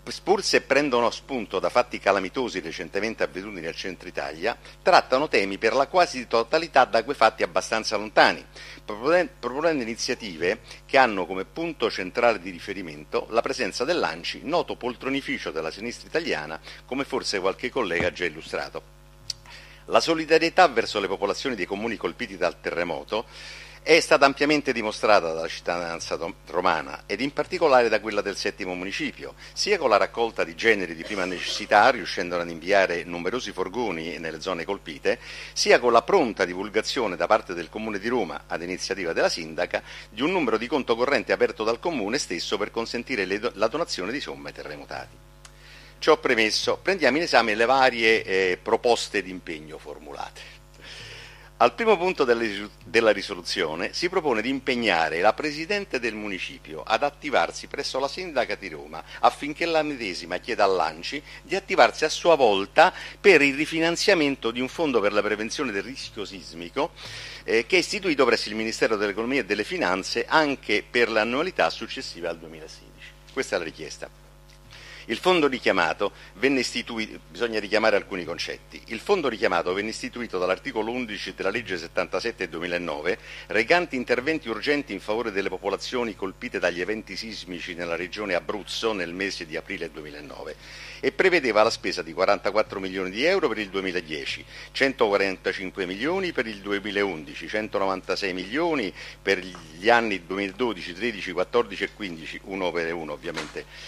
[SPEAKER 11] pur se prendono spunto da fatti calamitosi recentemente avvenuti nel centro Italia, trattano temi per la quasi totalità da quei fatti abbastanza lontani, proponendo iniziative che hanno come punto centrale di riferimento la presenza dell'ANCI, noto poltronificio della sinistra italiana, come forse qualche collega ha già illustrato. La solidarietà verso le popolazioni dei comuni colpiti dal terremoto è stata ampiamente dimostrata dalla cittadinanza romana ed in particolare da quella del settimo municipio, sia con la raccolta di generi di prima necessità, riuscendo ad inviare numerosi furgoni nelle zone colpite, sia con la pronta divulgazione da parte del Comune di Roma, ad iniziativa della sindaca, di un numero di conto corrente aperto dal Comune stesso per consentire la donazione di somme ai terremotati. Ciò premesso, prendiamo in esame le varie proposte di impegno formulate. Al primo punto della risoluzione si propone di impegnare la Presidente del Municipio ad attivarsi presso la Sindaca di Roma affinché la medesima chieda all'ANCI di attivarsi a sua volta per il rifinanziamento di un fondo per la prevenzione del rischio sismico che è istituito presso il Ministero dell'Economia e delle Finanze anche per l'annualità successiva al 2016. Questa è la richiesta. Il fondo richiamato venne istituito, bisogna richiamare alcuni concetti. Il fondo richiamato venne istituito dall'articolo 11 della legge 77 2009, recante interventi urgenti in favore delle popolazioni colpite dagli eventi sismici nella regione Abruzzo nel mese di aprile 2009 e prevedeva la spesa di 44 milioni di euro per il 2010, 145 milioni per il 2011, 196 milioni per gli anni 2012, 13, 14 e 15, uno per uno ovviamente.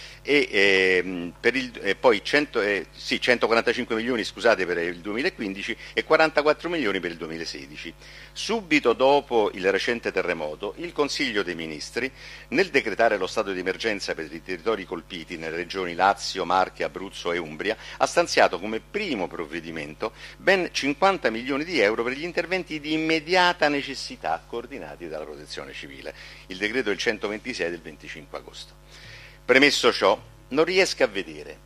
[SPEAKER 11] Poi 145 milioni per il 2015 e 44 milioni per il 2016. Subito dopo il recente terremoto, il Consiglio dei Ministri, nel decretare lo stato di emergenza per i territori colpiti nelle regioni Lazio, Marche, Abruzzo e Umbria, ha stanziato come primo provvedimento ben 50 milioni di euro per gli interventi di immediata necessità coordinati dalla Protezione Civile. Il decreto è il 126 del 25 agosto. Premesso ciò, non riesco a vedere,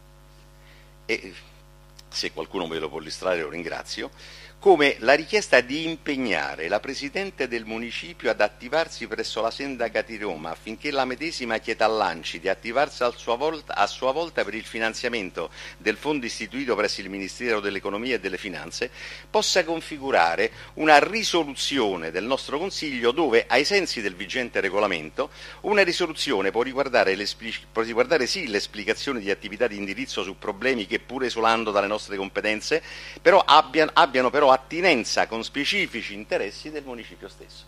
[SPEAKER 11] e se qualcuno me lo può illustrare lo ringrazio, come la richiesta di impegnare la Presidente del Municipio ad attivarsi presso la Sindaca di Roma affinché la medesima chieda all'ANCI di attivarsi a sua volta per il finanziamento del fondo istituito presso il Ministero dell'Economia e delle Finanze possa configurare una risoluzione del nostro Consiglio dove, ai sensi del vigente regolamento, una risoluzione può riguardare sì l'esplicazione di attività di indirizzo su problemi che, pur esulando dalle nostre competenze, però abbiano però attinenza con specifici interessi del municipio stesso.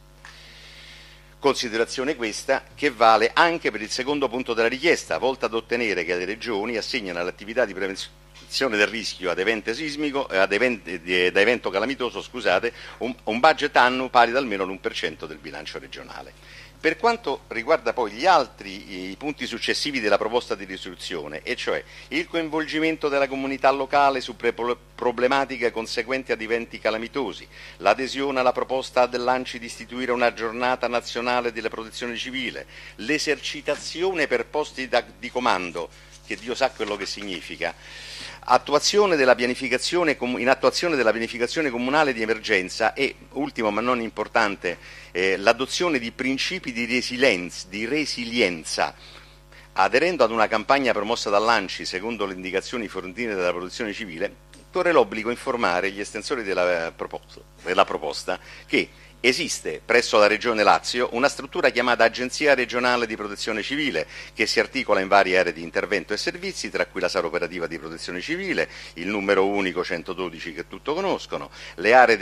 [SPEAKER 11] Considerazione questa che vale anche per il secondo punto della richiesta, volta ad ottenere che le regioni assegnino all'attività di prevenzione del rischio ad evento sismico, da evento calamitoso, un budget annuo pari ad almeno l'1% del bilancio regionale. Per quanto riguarda poi i punti successivi della proposta di risoluzione, e cioè il coinvolgimento della comunità locale su problematiche conseguenti ad eventi calamitosi, l'adesione alla proposta dell'ANCI di istituire una giornata nazionale della protezione civile, l'esercitazione per posti di comando, che Dio sa quello che significa, in attuazione della pianificazione comunale di emergenza e, ultimo ma non importante, l'adozione di principi di resilienza, aderendo ad una campagna promossa dall'ANCI secondo le indicazioni fornite dalla Protezione Civile, corre l'obbligo di informare gli estensori della proposta che esiste presso la Regione Lazio una struttura chiamata Agenzia Regionale di Protezione Civile che si articola in varie aree di intervento e servizi, tra cui la sala operativa di Protezione Civile, il numero unico 112 che tutti conoscono, le aree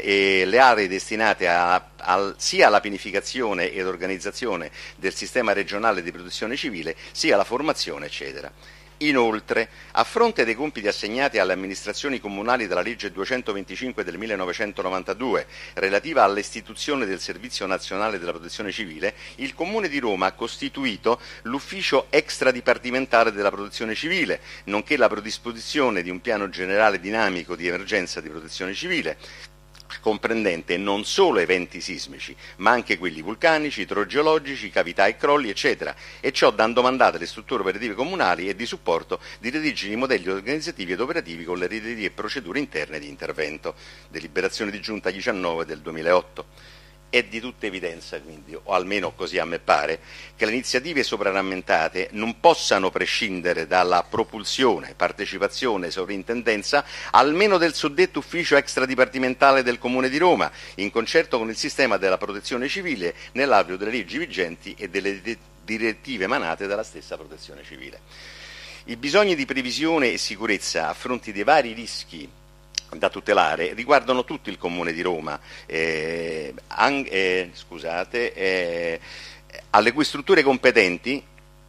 [SPEAKER 11] destinate sia alla pianificazione ed organizzazione del sistema regionale di protezione civile, sia alla formazione, eccetera. Inoltre, a fronte dei compiti assegnati alle amministrazioni comunali dalla legge 225 del 1992, relativa all'istituzione del Servizio Nazionale della Protezione Civile, il Comune di Roma ha costituito l'ufficio extradipartimentale della Protezione Civile, nonché la predisposizione di un piano generale dinamico di emergenza di protezione civile, comprendente non solo eventi sismici, ma anche quelli vulcanici, idrogeologici, cavità e crolli, eccetera, e ciò dando mandato alle strutture operative comunali e di supporto di redigere i modelli organizzativi ed operativi con le reti e procedure interne di intervento. Deliberazione di Giunta 19 del 2008. È di tutta evidenza, quindi, o almeno così a me pare, che le iniziative soprarammentate non possano prescindere dalla propulsione, partecipazione e sovrintendenza almeno del suddetto ufficio extradipartimentale del Comune di Roma, in concerto con il sistema della protezione civile nell'alveo delle leggi vigenti e delle direttive emanate dalla stessa protezione civile. I bisogni di previsione e sicurezza a fronte dei vari rischi da tutelare riguardano tutto il Comune di Roma, alle cui strutture competenti,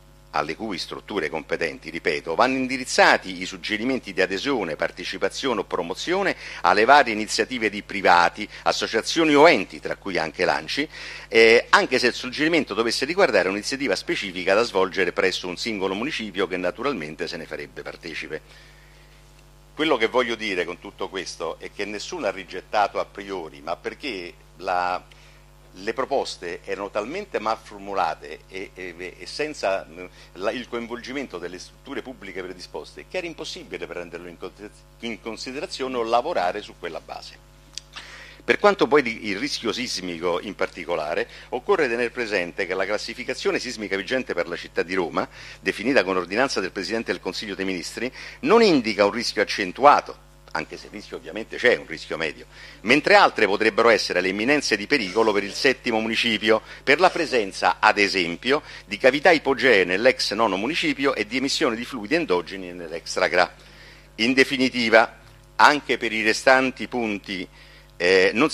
[SPEAKER 11] ripeto, vanno indirizzati i suggerimenti di adesione, partecipazione o promozione alle varie iniziative di privati, associazioni o enti, tra cui anche l'ANCI, anche se il suggerimento dovesse riguardare un'iniziativa specifica da svolgere presso un singolo municipio che naturalmente se ne farebbe partecipe. Quello che voglio dire con tutto questo è che nessuno ha rigettato a priori, ma perché le proposte erano talmente mal formulate e senza il coinvolgimento delle strutture pubbliche predisposte che era impossibile prenderlo in considerazione o lavorare su quella base. Per quanto poi il rischio sismico in particolare, occorre tenere presente che la classificazione sismica vigente per la città di Roma, definita con ordinanza del Presidente del Consiglio dei Ministri, non indica un rischio accentuato, anche se il rischio ovviamente c'è, un rischio medio, mentre altre potrebbero essere le imminenze di pericolo per il 7° municipio, per la presenza, ad esempio, di cavità ipogee nell'ex 9° municipio e di emissione di fluidi endogeni nell'extragra. In definitiva, anche per i restanti punti non è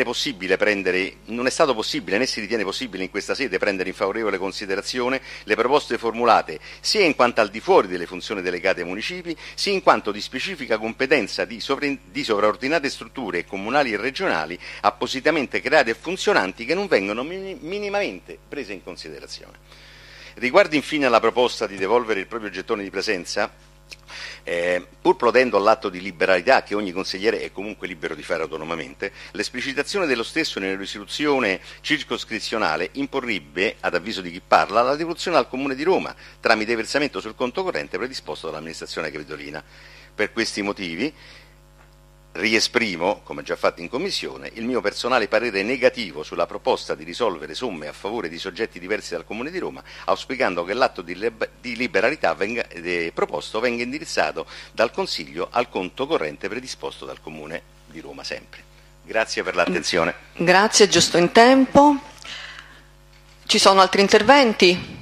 [SPEAKER 11] stato possibile né si ritiene possibile in questa sede prendere in favorevole considerazione le proposte formulate sia in quanto al di fuori delle funzioni delegate ai municipi, sia in quanto di specifica competenza di sovraordinate strutture comunali e regionali appositamente create e funzionanti che non vengono minimamente prese in considerazione. Riguardo infine alla proposta di devolvere il proprio gettone di presenza, pur plodendo all'atto di liberalità che ogni consigliere è comunque libero di fare autonomamente, l'esplicitazione dello stesso nella risoluzione circoscrizionale imporrebbe, ad avviso di chi parla, la devoluzione al Comune di Roma tramite versamento sul conto corrente predisposto dall'amministrazione capitolina. Per questi motivi riesprimo, come già fatto in Commissione, il mio personale parere negativo sulla proposta di risolvere somme a favore di soggetti diversi dal Comune di Roma, auspicando che l'atto di liberalità proposto venga indirizzato dal Consiglio al conto corrente predisposto dal Comune di Roma sempre. Grazie per l'attenzione.
[SPEAKER 1] Grazie, giusto in tempo. Ci sono altri interventi?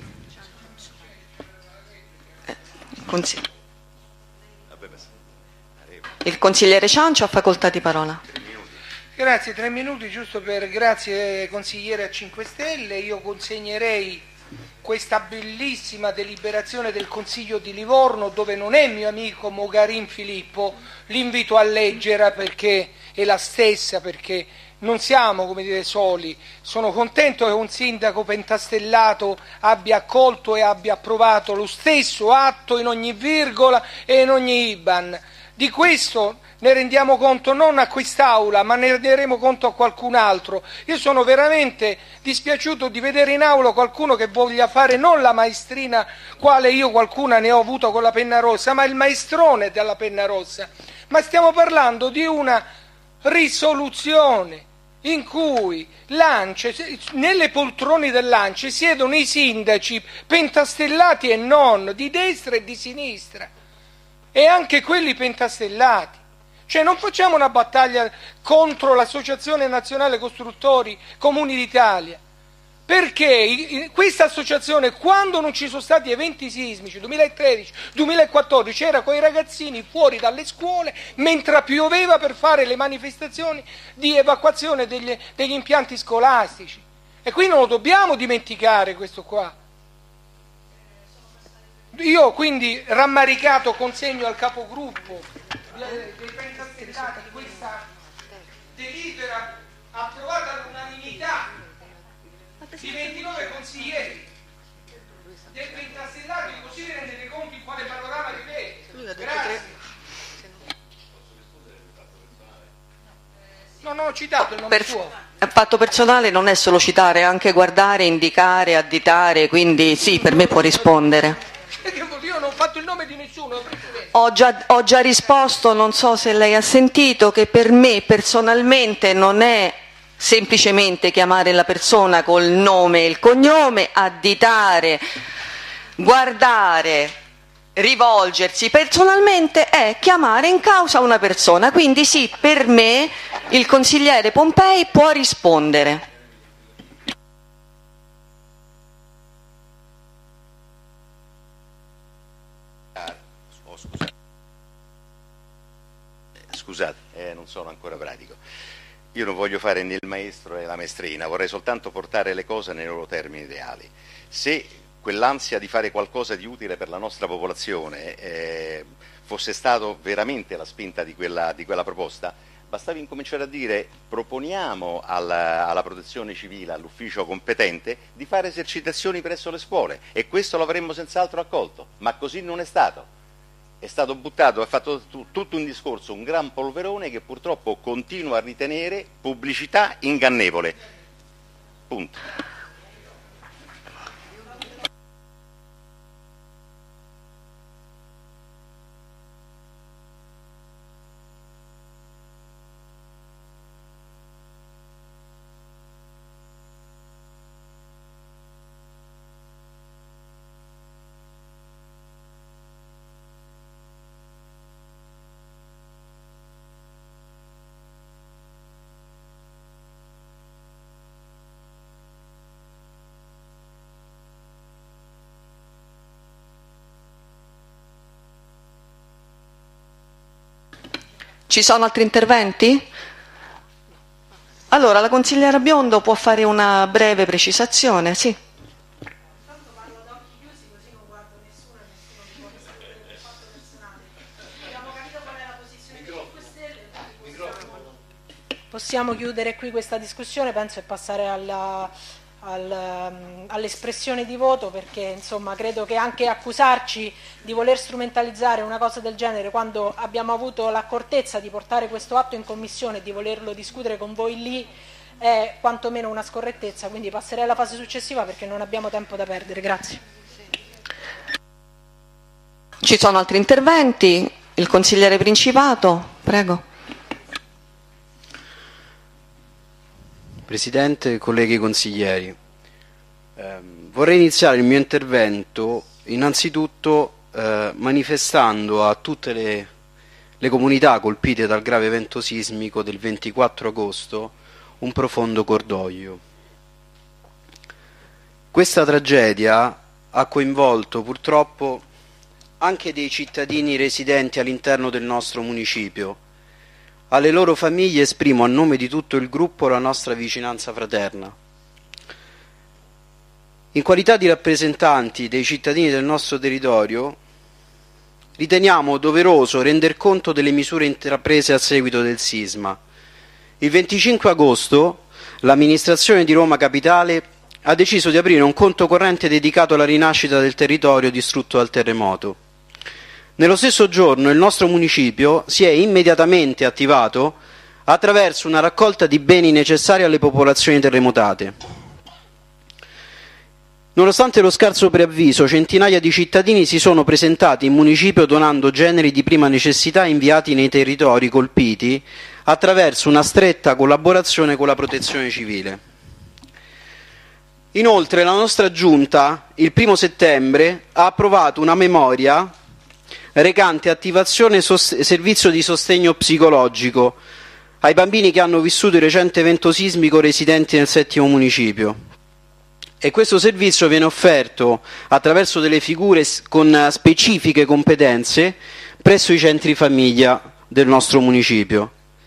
[SPEAKER 1] Il consigliere Ciancio ha facoltà di parola.
[SPEAKER 3] Grazie, 3 minuti giusto grazie consigliere a 5 Stelle. Io consegnerei questa bellissima deliberazione del Consiglio di Livorno, dove non è mio amico Mogarin Filippo, l'invito a leggere perché è la stessa, perché non siamo, come dire, soli. Sono contento che un sindaco pentastellato abbia accolto e abbia approvato lo stesso atto in ogni virgola e in ogni IBAN. Di questo ne rendiamo conto non a quest'Aula, ma ne renderemo conto a qualcun altro. Io sono veramente dispiaciuto di vedere in Aula qualcuno che voglia fare non la maestrina, quale io qualcuna ne ho avuto con la penna rossa, ma il maestrone della penna rossa. Ma stiamo parlando di una risoluzione in cui l'ANCE, nelle poltrone dell'ANCE siedono i sindaci pentastellati e non, di destra e di sinistra, e anche quelli pentastellati. Cioè non facciamo una battaglia contro l'Associazione Nazionale Costruttori Comuni d'Italia, perché questa associazione, quando non ci sono stati eventi sismici 2013, 2014, era con i ragazzini fuori dalle scuole mentre pioveva per fare le manifestazioni di evacuazione degli impianti scolastici, e qui non lo dobbiamo dimenticare questo qua. Io quindi, rammaricato, consegno al capogruppo dei pentastellati questa delibera approvata all'unanimità di 29 consiglieri dei pentastellati, così vi rendete conto in quale panorama vivete. Grazie. No, non ho citato il nome suo.
[SPEAKER 1] A patto personale non è solo citare, è anche guardare, indicare, additare, quindi sì, per me può rispondere.
[SPEAKER 3] Io non ho fatto il nome di nessuno.
[SPEAKER 1] Ho già risposto, non so se lei ha sentito, che per me personalmente non è semplicemente chiamare la persona col nome e il cognome, additare, guardare, rivolgersi personalmente è chiamare in causa una persona. Quindi sì, per me il consigliere Pompei può rispondere.
[SPEAKER 11] Scusate, non sono ancora pratico. Io non voglio fare né il maestro né la maestrina, vorrei soltanto portare le cose nei loro termini ideali. Se quell'ansia di fare qualcosa di utile per la nostra popolazione fosse stato veramente la spinta di quella proposta, bastava incominciare a dire: proponiamo alla protezione civile, all'ufficio competente, di fare esercitazioni presso le scuole, e questo l'avremmo senz'altro accolto, ma così non è stato. È stato buttato, ha fatto tutto un discorso, un gran polverone che purtroppo continua a ritenere pubblicità ingannevole. Punto.
[SPEAKER 1] Ci sono altri interventi? Allora, la consigliera Biondo può fare una breve precisazione, sì.
[SPEAKER 7] Possiamo chiudere qui questa discussione, penso, e passare all'espressione di voto, perché insomma credo che anche accusarci di voler strumentalizzare una cosa del genere quando abbiamo avuto l'accortezza di portare questo atto in commissione e di volerlo discutere con voi lì è quantomeno una scorrettezza, quindi passerei alla fase successiva perché non abbiamo tempo da perdere. Grazie.
[SPEAKER 1] Ci sono altri interventi? Il consigliere Principato, prego.
[SPEAKER 12] Presidente, colleghi consiglieri, vorrei iniziare il mio intervento innanzitutto manifestando a tutte le comunità colpite dal grave evento sismico del 24 agosto un profondo cordoglio. Questa tragedia ha coinvolto purtroppo anche dei cittadini residenti all'interno del nostro municipio. Alle loro famiglie esprimo a nome di tutto il gruppo la nostra vicinanza fraterna. In qualità di rappresentanti dei cittadini del nostro territorio, riteniamo doveroso render conto delle misure intraprese a seguito del sisma. Il 25 agosto l'amministrazione di Roma Capitale ha deciso di aprire un conto corrente dedicato alla rinascita del territorio distrutto dal terremoto. Nello stesso giorno il nostro municipio si è immediatamente attivato attraverso una raccolta di beni necessari alle popolazioni terremotate. Nonostante lo scarso preavviso, centinaia di cittadini si sono presentati in municipio donando generi di prima necessità inviati nei territori colpiti attraverso una stretta collaborazione con la Protezione Civile. Inoltre la nostra Giunta il 1° settembre ha approvato una memoria recante attivazione servizio di sostegno psicologico ai bambini che hanno vissuto il recente evento sismico residenti nel 7° municipio. E questo servizio viene offerto attraverso delle figure con specifiche competenze presso i centri famiglia del nostro municipio.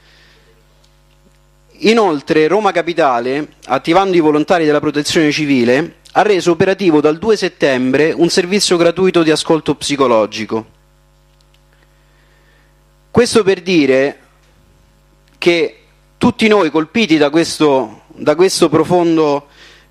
[SPEAKER 12] Inoltre Roma Capitale, attivando i volontari della Protezione Civile, ha reso operativo dal 2 settembre un servizio gratuito di ascolto psicologico. Questo per dire che tutti noi colpiti da questo profondo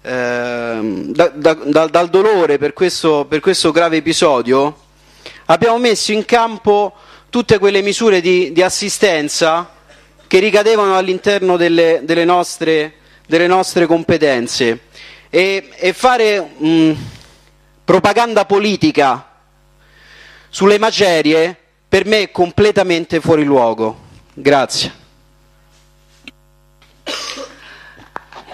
[SPEAKER 12] dal dolore per questo grave episodio abbiamo messo in campo tutte quelle misure di assistenza che ricadevano all'interno delle nostre competenze e fare propaganda politica sulle macerie per me è completamente fuori luogo. Grazie.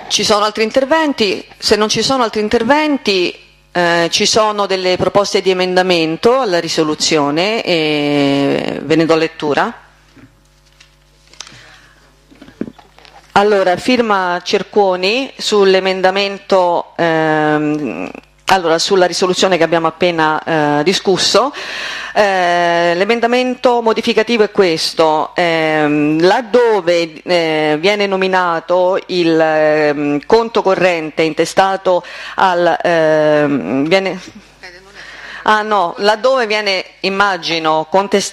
[SPEAKER 1] Ci sono altri interventi? Se non ci sono altri interventi, ci sono delle proposte di emendamento alla risoluzione e ve ne do lettura. Allora, firma Cerconi sull'emendamento, sulla risoluzione che abbiamo appena discusso. L'emendamento modificativo è questo: laddove viene nominato il conto corrente intestato laddove viene, immagino,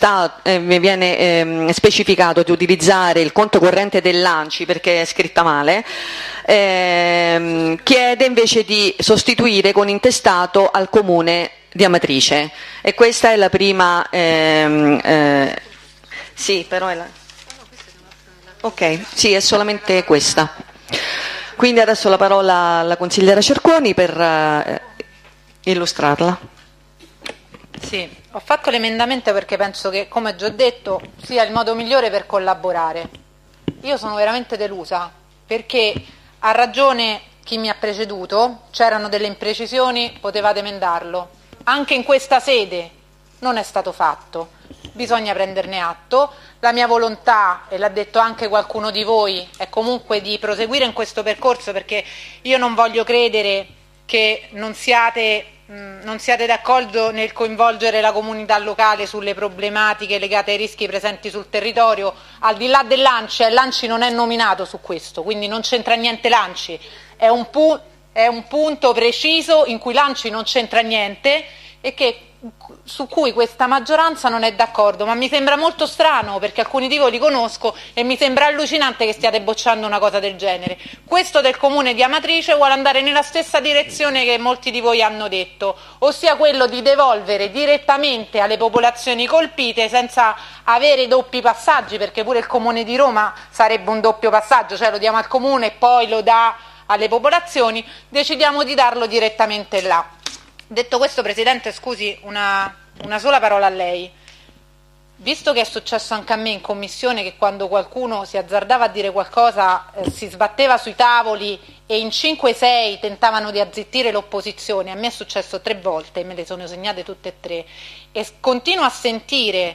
[SPEAKER 1] viene specificato di utilizzare il conto corrente dell'ANCI perché è scritta male, chiede invece di sostituire con intestato al comune di Amatrice, e questa è la prima. Sì, però è la. Ok, sì, è solamente questa. Quindi adesso la parola alla consigliera Cerconi per illustrarla.
[SPEAKER 5] Sì, ho fatto l'emendamento perché penso che, come già detto, sia il modo migliore per collaborare. Io sono veramente delusa perché ha ragione chi mi ha preceduto, c'erano delle imprecisioni, potevate emendarlo. Anche in questa sede non è stato fatto, bisogna prenderne atto. La mia volontà, e l'ha detto anche qualcuno di voi, è comunque di proseguire in questo percorso, perché io non voglio credere che non siate d'accordo nel coinvolgere la comunità locale sulle problematiche legate ai rischi presenti sul territorio, al di là dell'ANCI. L'ANCI non è nominato su questo, quindi non c'entra niente l'ANCI, è un punto preciso in cui l'ANCI non c'entra niente e su cui questa maggioranza non è d'accordo, ma mi sembra molto strano perché alcuni di voi li conosco e mi sembra allucinante che stiate bocciando una cosa del genere. Questo del comune di Amatrice vuole andare nella stessa direzione che molti di voi hanno detto, ossia quello di devolvere direttamente alle popolazioni colpite senza avere doppi passaggi, perché pure il comune di Roma sarebbe un doppio passaggio, cioè lo diamo al comune e poi lo dà alle popolazioni. Decidiamo di darlo direttamente là. Detto questo, Presidente, scusi, una sola parola a lei. Visto che è successo anche a me in commissione che quando qualcuno si azzardava a dire qualcosa si sbatteva sui tavoli e in 5-6 tentavano di azzittire l'opposizione, a me è successo 3 volte, me le sono segnate tutte e 3, e continuo a sentire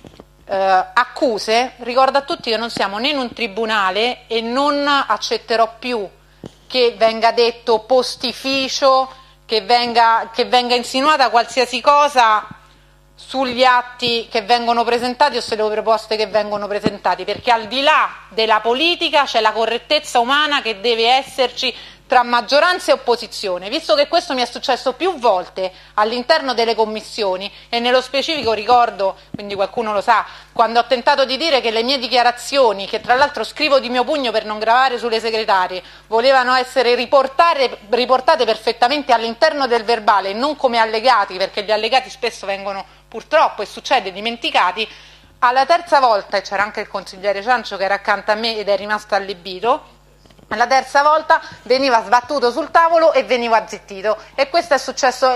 [SPEAKER 5] accuse, ricordo a tutti che non siamo né in un tribunale e non accetterò più che venga detto postificio, che venga insinuata qualsiasi cosa sugli atti che vengono presentati o sulle proposte che vengono presentati, perché al di là della politica c'è la correttezza umana che deve esserci tra maggioranza e opposizione. Visto che questo mi è successo più volte all'interno delle commissioni, e nello specifico ricordo, quindi qualcuno lo sa, quando ho tentato di dire che le mie dichiarazioni, che tra l'altro scrivo di mio pugno per non gravare sulle segretarie, volevano essere riportate perfettamente all'interno del verbale e non come allegati, perché gli allegati spesso vengono purtroppo, e succede, dimenticati, alla terza volta, e c'era anche il consigliere Ciancio che era accanto a me ed è rimasto allibito, la terza volta veniva sbattuto sul tavolo e veniva azzittito, e questo è successo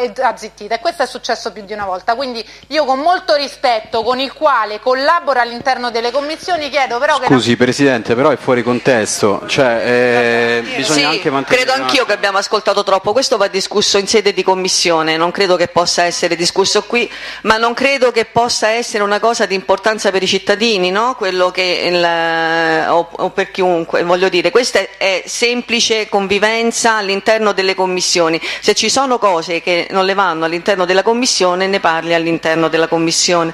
[SPEAKER 5] più di una volta. Quindi io, con molto rispetto con il quale collaboro all'interno delle commissioni, chiedo però
[SPEAKER 12] Scusi Presidente, però è fuori contesto, cioè bisogna anche mantenere.
[SPEAKER 1] Credo anch'io che abbiamo ascoltato troppo. Questo va discusso in sede di commissione, non credo che possa essere discusso qui, ma non credo che possa essere una cosa di importanza per i cittadini, no? Quello che o per chiunque, voglio dire, questa è semplice convivenza all'interno delle commissioni. Se ci sono cose che non le vanno all'interno della commissione, ne parli all'interno della commissione.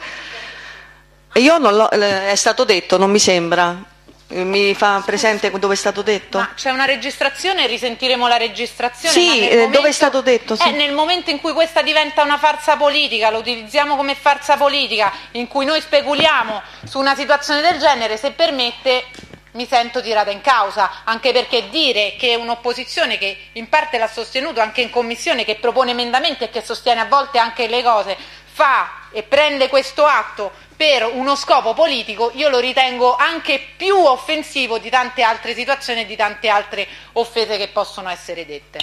[SPEAKER 1] Io non è stato detto, non mi sembra. Mi fa presente dove è stato detto?
[SPEAKER 5] Ma c'è una registrazione, risentiremo la registrazione.
[SPEAKER 1] Sì, dove è stato detto? Sì.
[SPEAKER 5] Nel momento in cui questa diventa una farsa politica, lo utilizziamo come farsa politica, in cui noi speculiamo su una situazione del genere, se permette, mi sento tirata in causa, anche perché dire che un'opposizione che in parte l'ha sostenuto anche in commissione, che propone emendamenti e che sostiene a volte anche le cose, fa e prende questo atto per uno scopo politico, io lo ritengo anche più offensivo di tante altre situazioni e di tante altre offese che possono essere dette.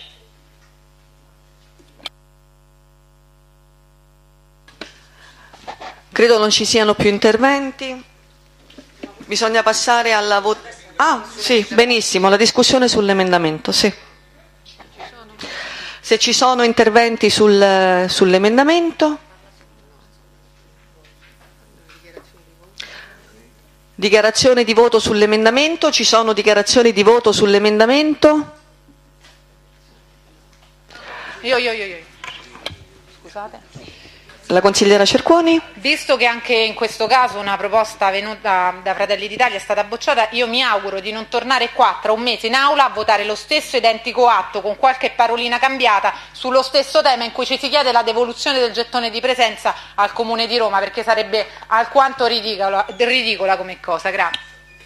[SPEAKER 1] Credo non ci siano più interventi. Bisogna passare alla votazione. Ah, sì, benissimo, la discussione sull'emendamento, sì. Se ci sono interventi sull'emendamento. Dichiarazione di voto sull'emendamento, ci sono dichiarazioni di voto sull'emendamento?
[SPEAKER 5] Io. Scusate.
[SPEAKER 1] La consigliera Cerquoni?
[SPEAKER 5] Visto che anche in questo caso una proposta venuta da Fratelli d'Italia è stata bocciata, io mi auguro di non tornare qua tra un mese in aula a votare lo stesso identico atto con qualche parolina cambiata sullo stesso tema in cui ci si chiede la devoluzione del gettone di presenza al Comune di Roma, perché sarebbe alquanto ridicola come cosa. Grazie.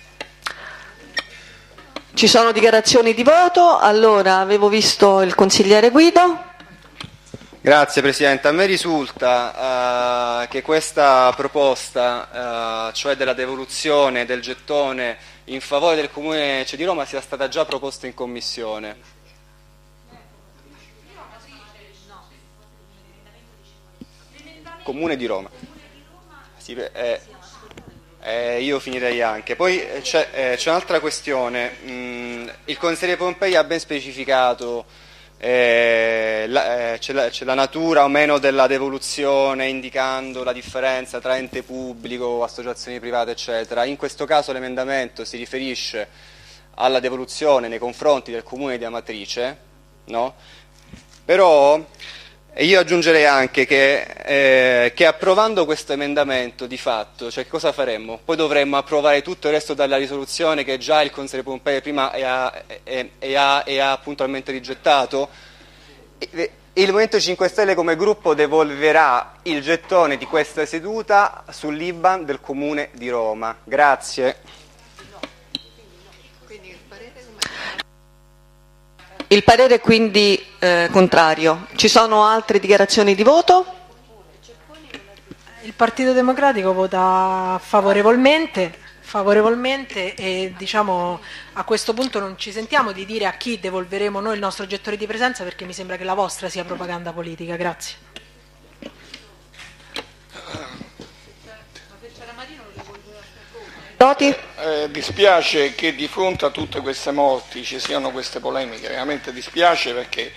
[SPEAKER 1] Ci sono dichiarazioni di voto, allora avevo visto il consigliere Guido.
[SPEAKER 13] Grazie Presidente, a me risulta che questa proposta, cioè della devoluzione del gettone in favore del Comune di Roma, sia stata già proposta in Commissione. Comune di Roma. Sì, io finirei anche. Poi c'è un'altra questione, il consigliere Pompei ha ben specificato c'è la natura o meno della devoluzione, indicando la differenza tra ente pubblico, associazioni private eccetera. In questo caso l'emendamento si riferisce alla devoluzione nei confronti del Comune di Amatrice, no? Però io aggiungerei anche che approvando questo emendamento di fatto, cioè cosa faremmo? Poi dovremmo approvare tutto il resto della risoluzione che già il consigliere Pompei prima ha puntualmente rigettato. Il Movimento 5 Stelle come gruppo devolverà il gettone di questa seduta sull'IBAN del Comune di Roma. Grazie.
[SPEAKER 1] Il parere è quindi contrario. Ci sono altre dichiarazioni di voto?
[SPEAKER 7] Il Partito Democratico vota favorevolmente e diciamo a questo punto non ci sentiamo di dire a chi devolveremo noi il nostro gettone di presenza, perché mi sembra che la vostra sia propaganda politica. Grazie.
[SPEAKER 6] Dispiace che di fronte a tutte queste morti ci siano queste polemiche, veramente dispiace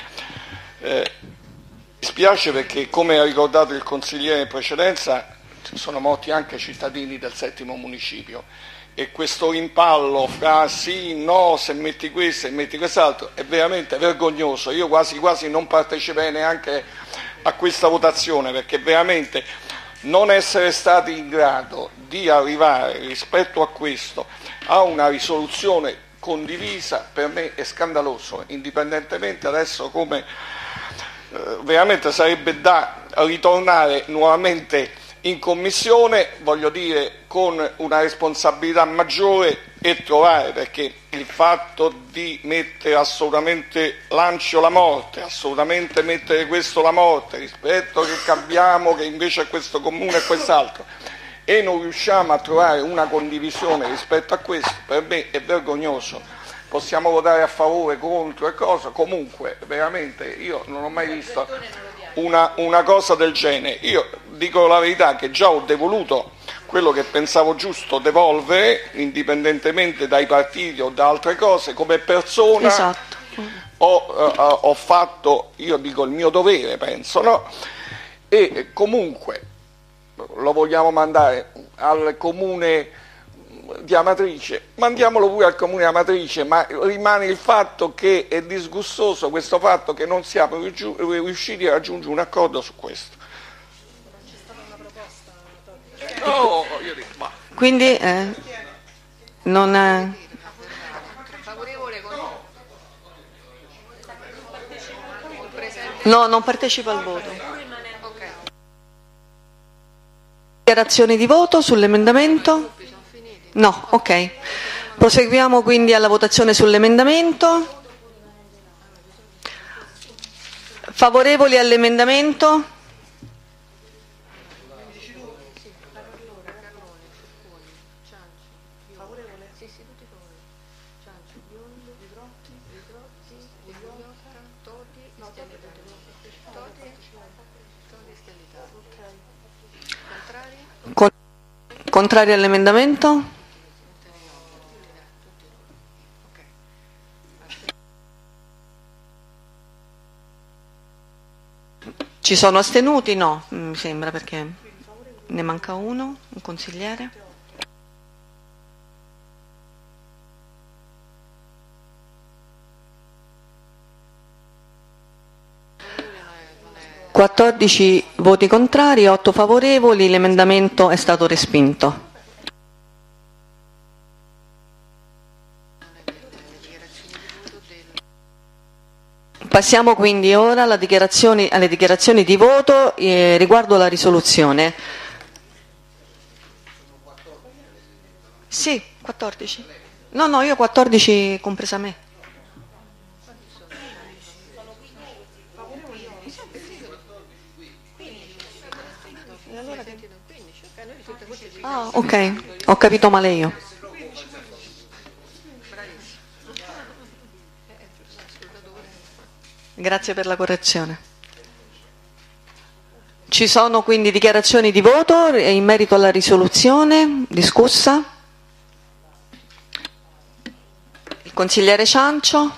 [SPEAKER 6] perché come ha ricordato il consigliere in precedenza sono morti anche cittadini del 7° municipio e questo rimpallo fra sì, no, se metti questo e metti quest'altro è veramente vergognoso. Io quasi non parteciperei neanche a questa votazione, perché veramente non essere stati in grado di arrivare rispetto a questo a una risoluzione condivisa per me è scandaloso, indipendentemente adesso come veramente sarebbe da ritornare nuovamente in commissione, voglio dire, con una responsabilità maggiore e trovare, perché il fatto di mettere assolutamente Lancio la morte, assolutamente mettere questo la morte rispetto che cambiamo, che invece è questo comune e quest'altro, e non riusciamo a trovare una condivisione rispetto a questo, per me è vergognoso. Possiamo votare a favore, contro e cosa, comunque veramente io non ho mai visto una cosa del genere. Io dico la verità che già ho devoluto quello che pensavo giusto devolvere, indipendentemente dai partiti o da altre cose, come persona.
[SPEAKER 1] Esatto.
[SPEAKER 6] Ho fatto, io dico, il mio dovere, penso, no? E comunque lo vogliamo mandare al Comune di Amatrice, mandiamolo pure al Comune di Amatrice, ma rimane il fatto che è disgustoso questo fatto che non siamo riusciti a raggiungere un accordo su questo. No, io dico, ma.
[SPEAKER 1] Quindi non è. No, non partecipa al voto. Dichiarazioni di voto sull'emendamento? No, ok. Proseguiamo quindi alla votazione sull'emendamento. Favorevoli all'emendamento? Contrari all'emendamento? Ci sono astenuti? No, mi sembra, perché ne manca uno, un consigliere. (14 voti contrari, 8 favorevoli). L'emendamento è stato respinto. Passiamo quindi ora alle dichiarazioni di voto riguardo la risoluzione. Sì, 14. No, io 14 compresa me. Ah, ok, ho capito male io. Grazie per la correzione. Ci sono quindi dichiarazioni di voto in merito alla risoluzione discussa. Il consigliere Ciancio.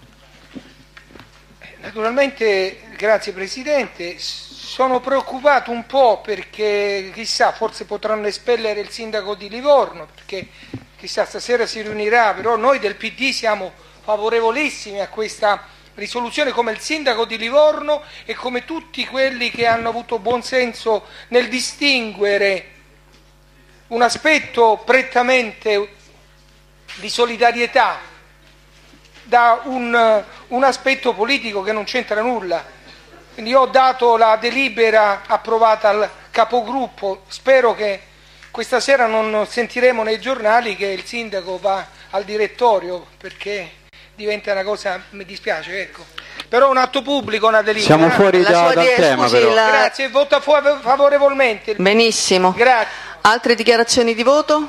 [SPEAKER 3] Naturalmente, grazie Presidente, sono preoccupato un po' perché chissà, forse potranno espellere il sindaco di Livorno, perché chissà, stasera si riunirà, però noi del PD siamo favorevolissimi a questa risoluzione, come il sindaco di Livorno e come tutti quelli che hanno avuto buon senso nel distinguere un aspetto prettamente di solidarietà da un aspetto politico che non c'entra nulla. Quindi io ho dato la delibera approvata al capogruppo, spero che questa sera non sentiremo nei giornali che il sindaco va al direttorio, perché diventa una cosa, mi dispiace, ecco. Però un atto pubblico, una delibera.
[SPEAKER 12] Siamo fuori dal tema, però.
[SPEAKER 3] Grazie, vota favorevolmente.
[SPEAKER 1] Benissimo.
[SPEAKER 3] Grazie.
[SPEAKER 1] Altre dichiarazioni di voto?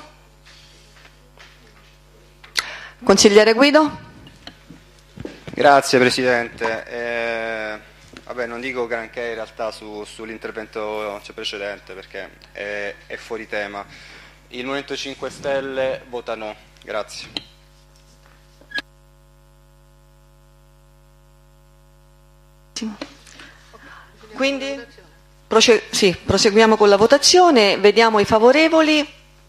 [SPEAKER 1] Consigliere Guido?
[SPEAKER 13] Grazie Presidente. Vabbè, non dico granché in realtà sull'intervento precedente, perché è fuori tema. Il Movimento 5 Stelle vota no. Grazie.
[SPEAKER 1] Quindi proseguiamo con la votazione, vediamo i favorevoli.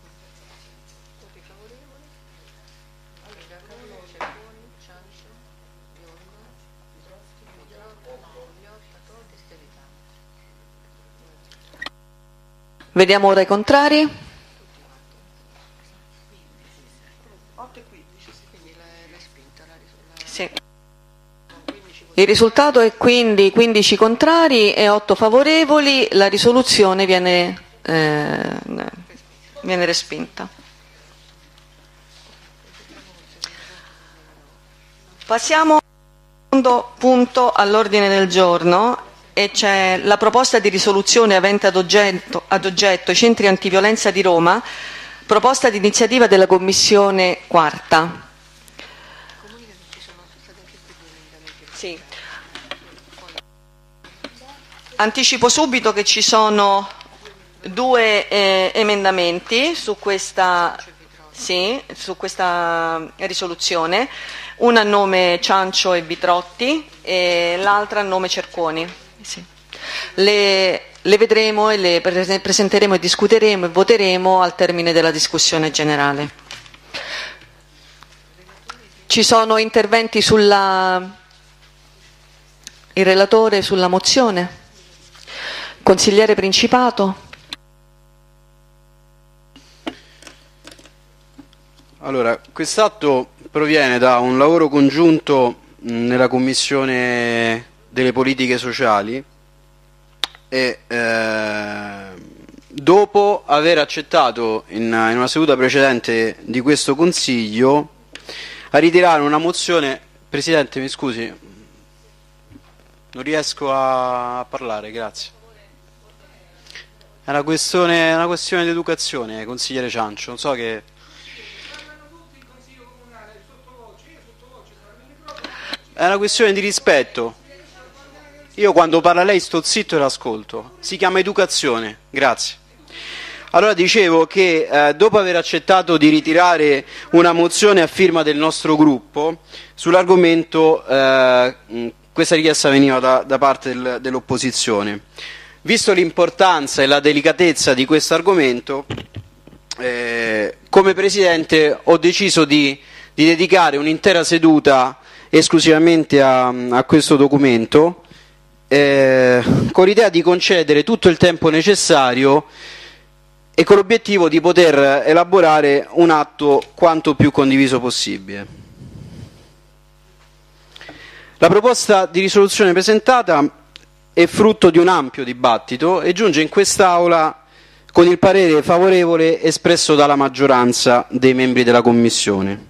[SPEAKER 1] Vediamo ora i contrari. 8 e 15, quindi l'è respinta la risoluzione. Sì. Il risultato è quindi 15 contrari e 8 favorevoli, la risoluzione viene respinta. Passiamo al secondo punto all'ordine del giorno e c'è la proposta di risoluzione avente ad oggetto i centri antiviolenza di Roma, proposta di iniziativa della Commissione quarta. Sì. Anticipo subito che ci sono 2 emendamenti su questa risoluzione, una a nome Ciancio e Vitrotti e l'altra a nome Cerconi. Sì. Le vedremo e le presenteremo e discuteremo e voteremo al termine della discussione generale. Ci sono interventi il relatore sulla mozione? Consigliere Principato?
[SPEAKER 12] Allora, quest'atto proviene da un lavoro congiunto nella Commissione delle politiche sociali e dopo aver accettato in una seduta precedente di questo Consiglio a ritirare una mozione. Presidente, mi scusi, non riesco a parlare, grazie. È una questione di educazione, consigliere Ciancio, non so che... È una questione di rispetto. Io quando parla lei sto zitto e l'ascolto. Si chiama educazione. Grazie. Allora dicevo che dopo aver accettato di ritirare una mozione a firma del nostro gruppo sull'argomento questa richiesta veniva da parte dell'opposizione. Visto l'importanza e la delicatezza di questo argomento, come Presidente ho deciso di dedicare un'intera seduta esclusivamente a questo documento, con l'idea di concedere tutto il tempo necessario e con l'obiettivo di poter elaborare un atto quanto più condiviso possibile. La proposta di risoluzione presentata è frutto di un ampio dibattito e giunge in quest'Aula con il parere favorevole espresso dalla maggioranza dei membri della Commissione.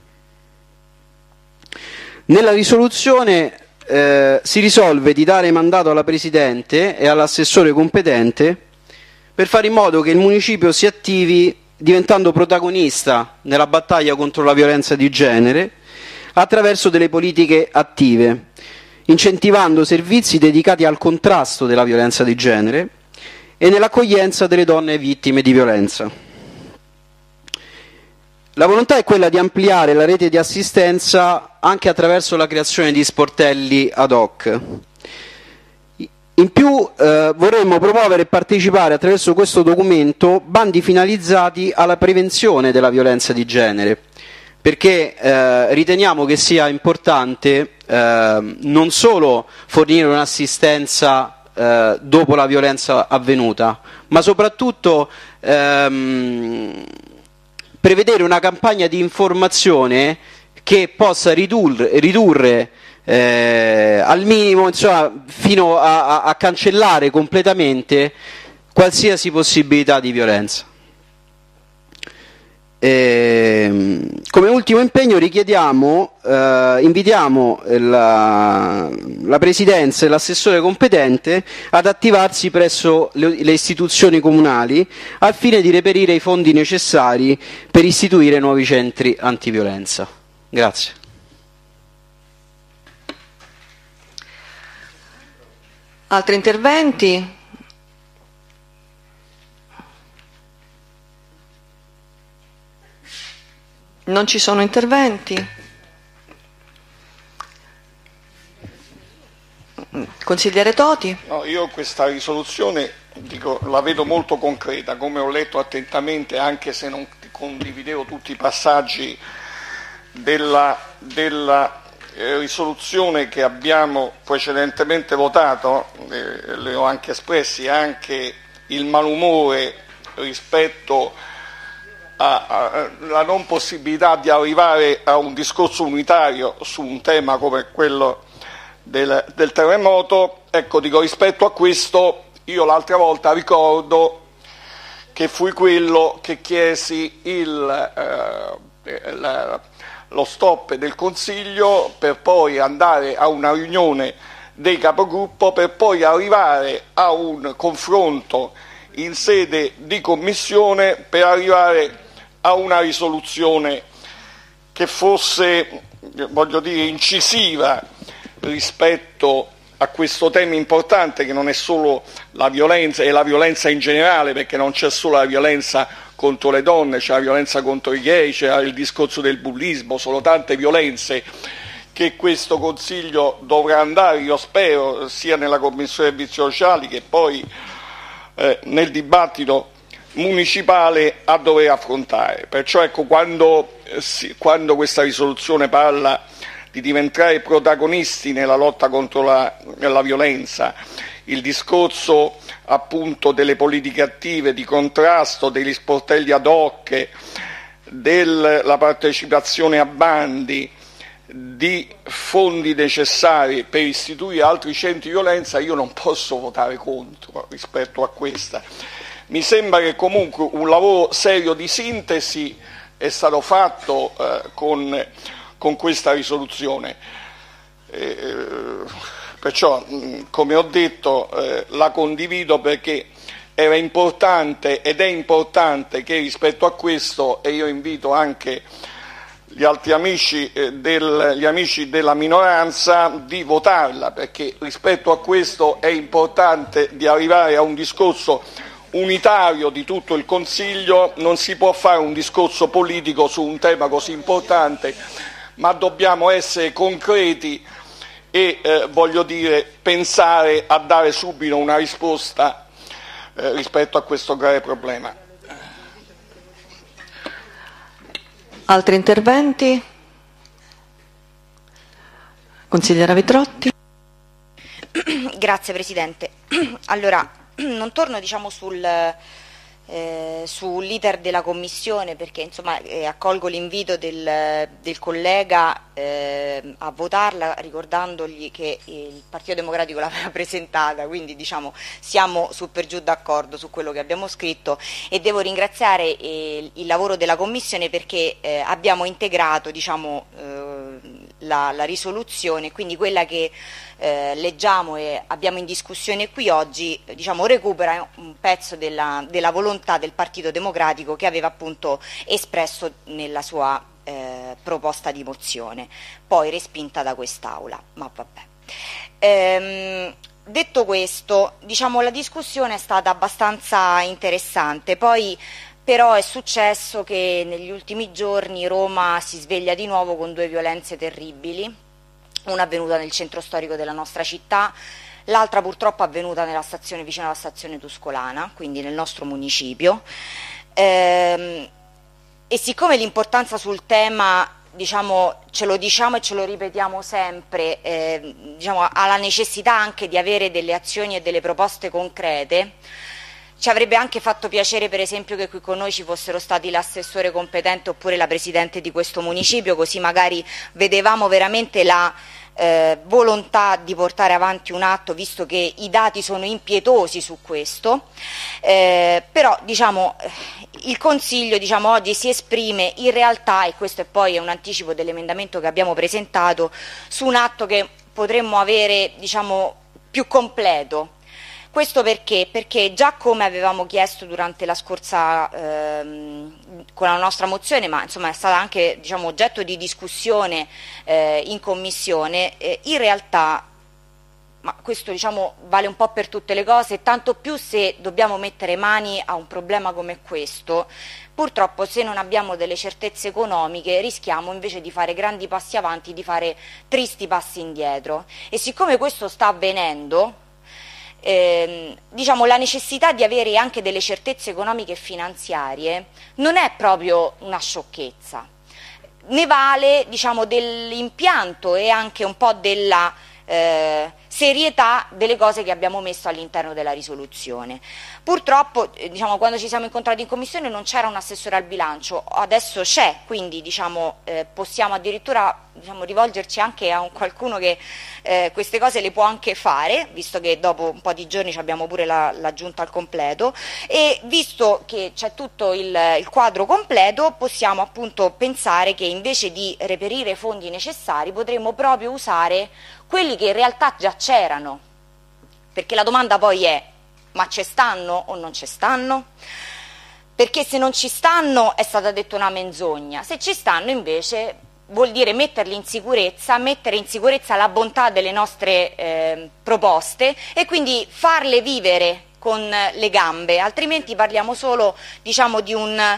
[SPEAKER 12] Nella risoluzione si risolve di dare mandato alla Presidente e all'assessore competente per fare in modo che il municipio si attivi diventando protagonista nella battaglia contro la violenza di genere attraverso delle politiche attive, incentivando servizi dedicati al contrasto della violenza di genere e nell'accoglienza delle donne vittime di violenza. La volontà è quella di ampliare la rete di assistenza anche attraverso la creazione di sportelli ad hoc. In più vorremmo promuovere e partecipare attraverso questo documento bandi finalizzati alla prevenzione della violenza di genere, perché riteniamo che sia importante non solo fornire un'assistenza dopo la violenza avvenuta, ma soprattutto prevedere una campagna di informazione che possa ridurre al minimo, insomma, fino a cancellare completamente qualsiasi possibilità di violenza. Come ultimo impegno invitiamo la Presidenza e l'assessore competente ad attivarsi presso le istituzioni comunali al fine di reperire i fondi necessari per istituire nuovi centri antiviolenza. Grazie.
[SPEAKER 1] Altri interventi? Non ci sono interventi? Consigliere Toti?
[SPEAKER 6] No, io questa risoluzione la vedo molto concreta, come ho letto attentamente, anche se non condividevo tutti i passaggi della risoluzione che abbiamo precedentemente votato, le ho anche espressi, anche il malumore rispetto alla non possibilità di arrivare a un discorso unitario su un tema come quello del terremoto. Ecco, dico, rispetto a questo, io l'altra volta ricordo che fui quello che chiesi lo stop del Consiglio per poi andare a una riunione dei capogruppo, per poi arrivare a un confronto in sede di commissione per arrivare a una risoluzione che fosse, voglio dire, incisiva rispetto a questo tema importante, che non è solo la violenza, è la violenza in generale, perché non c'è solo la violenza contro le donne, c'è la violenza contro i gay, c'è il discorso del bullismo, sono tante violenze che questo Consiglio dovrà andare, io spero, sia nella Commissione Servizi Sociali che poi nel dibattito municipale a dover affrontare. Perciò ecco, quando questa risoluzione parla di diventare protagonisti nella lotta contro la violenza, il discorso appunto delle politiche attive di contrasto, degli sportelli ad hoc, della partecipazione a bandi, di fondi necessari per istituire altri centri di violenza, io non posso votare contro rispetto a questa. Mi sembra che comunque un lavoro serio di sintesi è stato fatto con questa risoluzione. Perciò, come ho detto, la condivido perché era importante ed è importante che rispetto a questo, e io invito anche gli altri amici della minoranza di votarla, perché rispetto a questo è importante di arrivare a un discorso unitario di tutto il Consiglio. Non si può fare un discorso politico su un tema così importante, ma dobbiamo essere concreti e voglio dire pensare a dare subito una risposta rispetto a questo grave problema.
[SPEAKER 1] Altri interventi? Consigliera Vitrotti.
[SPEAKER 9] Grazie Presidente. Allora, non torno sull'iter della Commissione perché insomma accolgo l'invito del collega a votarla ricordandogli che il Partito Democratico l'aveva presentata, quindi siamo su per giù d'accordo su quello che abbiamo scritto e devo ringraziare il lavoro della Commissione perché abbiamo integrato la risoluzione, quindi quella che leggiamo e abbiamo in discussione qui oggi recupera un pezzo della volontà del Partito Democratico che aveva appunto espresso nella sua proposta di mozione, poi respinta da quest'Aula, ma vabbè. Detto questo, la discussione è stata abbastanza interessante, poi però è successo che negli ultimi giorni Roma si sveglia di nuovo con due violenze terribili, una avvenuta nel centro storico della nostra città, l'altra purtroppo avvenuta vicino alla stazione Tuscolana, quindi nel nostro municipio. E siccome l'importanza sul tema ce lo diciamo e ce lo ripetiamo sempre, ha la necessità anche di avere delle azioni e delle proposte concrete, ci avrebbe anche fatto piacere per esempio che qui con noi ci fossero stati l'assessore competente oppure la presidente di questo municipio, così magari vedevamo veramente la volontà di portare avanti un atto, visto che i dati sono impietosi su questo, però il Consiglio oggi si esprime in realtà, e questo è poi un anticipo dell'emendamento che abbiamo presentato, su un atto che potremmo avere più completo. Questo perché? Perché già come avevamo chiesto durante la scorsa, con la nostra mozione, ma insomma è stata anche oggetto di discussione in Commissione, in realtà, ma questo vale un po' per tutte le cose, tanto più se dobbiamo mettere mani a un problema come questo, purtroppo se non abbiamo delle certezze economiche rischiamo invece di fare grandi passi avanti, di fare tristi passi indietro. E siccome questo sta avvenendo, la necessità di avere anche delle certezze economiche e finanziarie non è proprio una sciocchezza, ne vale dell'impianto e anche un po' della serietà delle cose che abbiamo messo all'interno della risoluzione. Purtroppo quando ci siamo incontrati in Commissione non c'era un assessore al bilancio, adesso c'è, quindi possiamo addirittura rivolgerci anche a qualcuno che queste cose le può anche fare, visto che dopo un po' di giorni abbiamo pure la giunta al completo, e visto che c'è tutto il quadro completo possiamo appunto pensare che invece di reperire i fondi necessari potremmo proprio usare quelli che in realtà già c'erano, perché la domanda poi è: ma ci stanno o non ci stanno? Perché se non ci stanno è stata detta una menzogna, se ci stanno invece vuol dire metterli in sicurezza, mettere in sicurezza la bontà delle nostre proposte e quindi farle vivere con le gambe, altrimenti parliamo solo di un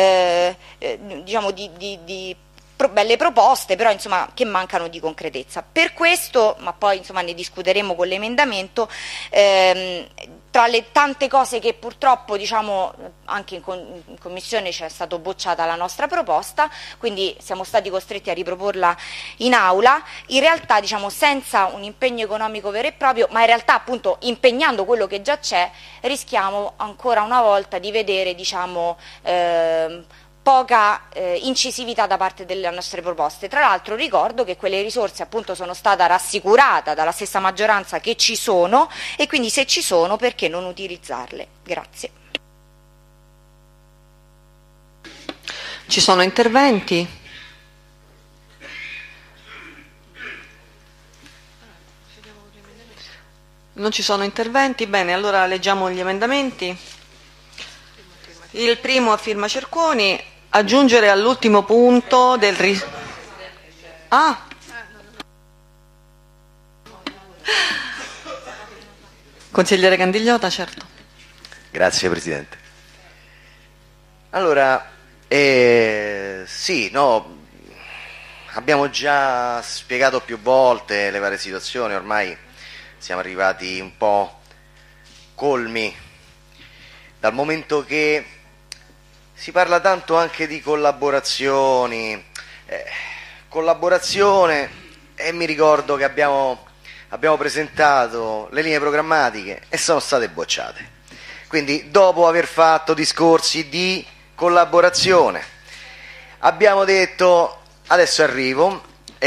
[SPEAKER 9] di belle proposte, però che mancano di concretezza. Per questo, ma poi ne discuteremo con l'emendamento, tra le tante cose che purtroppo anche in Commissione c'è stata bocciata la nostra proposta, quindi siamo stati costretti a riproporla in aula, in realtà senza un impegno economico vero e proprio, ma in realtà appunto impegnando quello che già c'è, rischiamo ancora una volta di vedere poca incisività da parte delle nostre proposte. Tra l'altro ricordo che quelle risorse appunto sono stata rassicurata dalla stessa maggioranza che ci sono, e quindi se ci sono perché non utilizzarle? Grazie.
[SPEAKER 1] Ci sono interventi? Non ci sono interventi? Bene, allora leggiamo gli emendamenti. Il primo a firma Cerconi: aggiungere all'ultimo punto del Consigliere Candigliota, certo.
[SPEAKER 10] Grazie Presidente. Allora, a abbiamo già spiegato più volte le varie situazioni, ormai siamo arrivati un po' colmi, dal momento che si parla tanto anche di collaborazione, e mi ricordo che abbiamo presentato le linee programmatiche e sono state bocciate. Quindi dopo aver fatto discorsi di collaborazione abbiamo detto, adesso arrivo,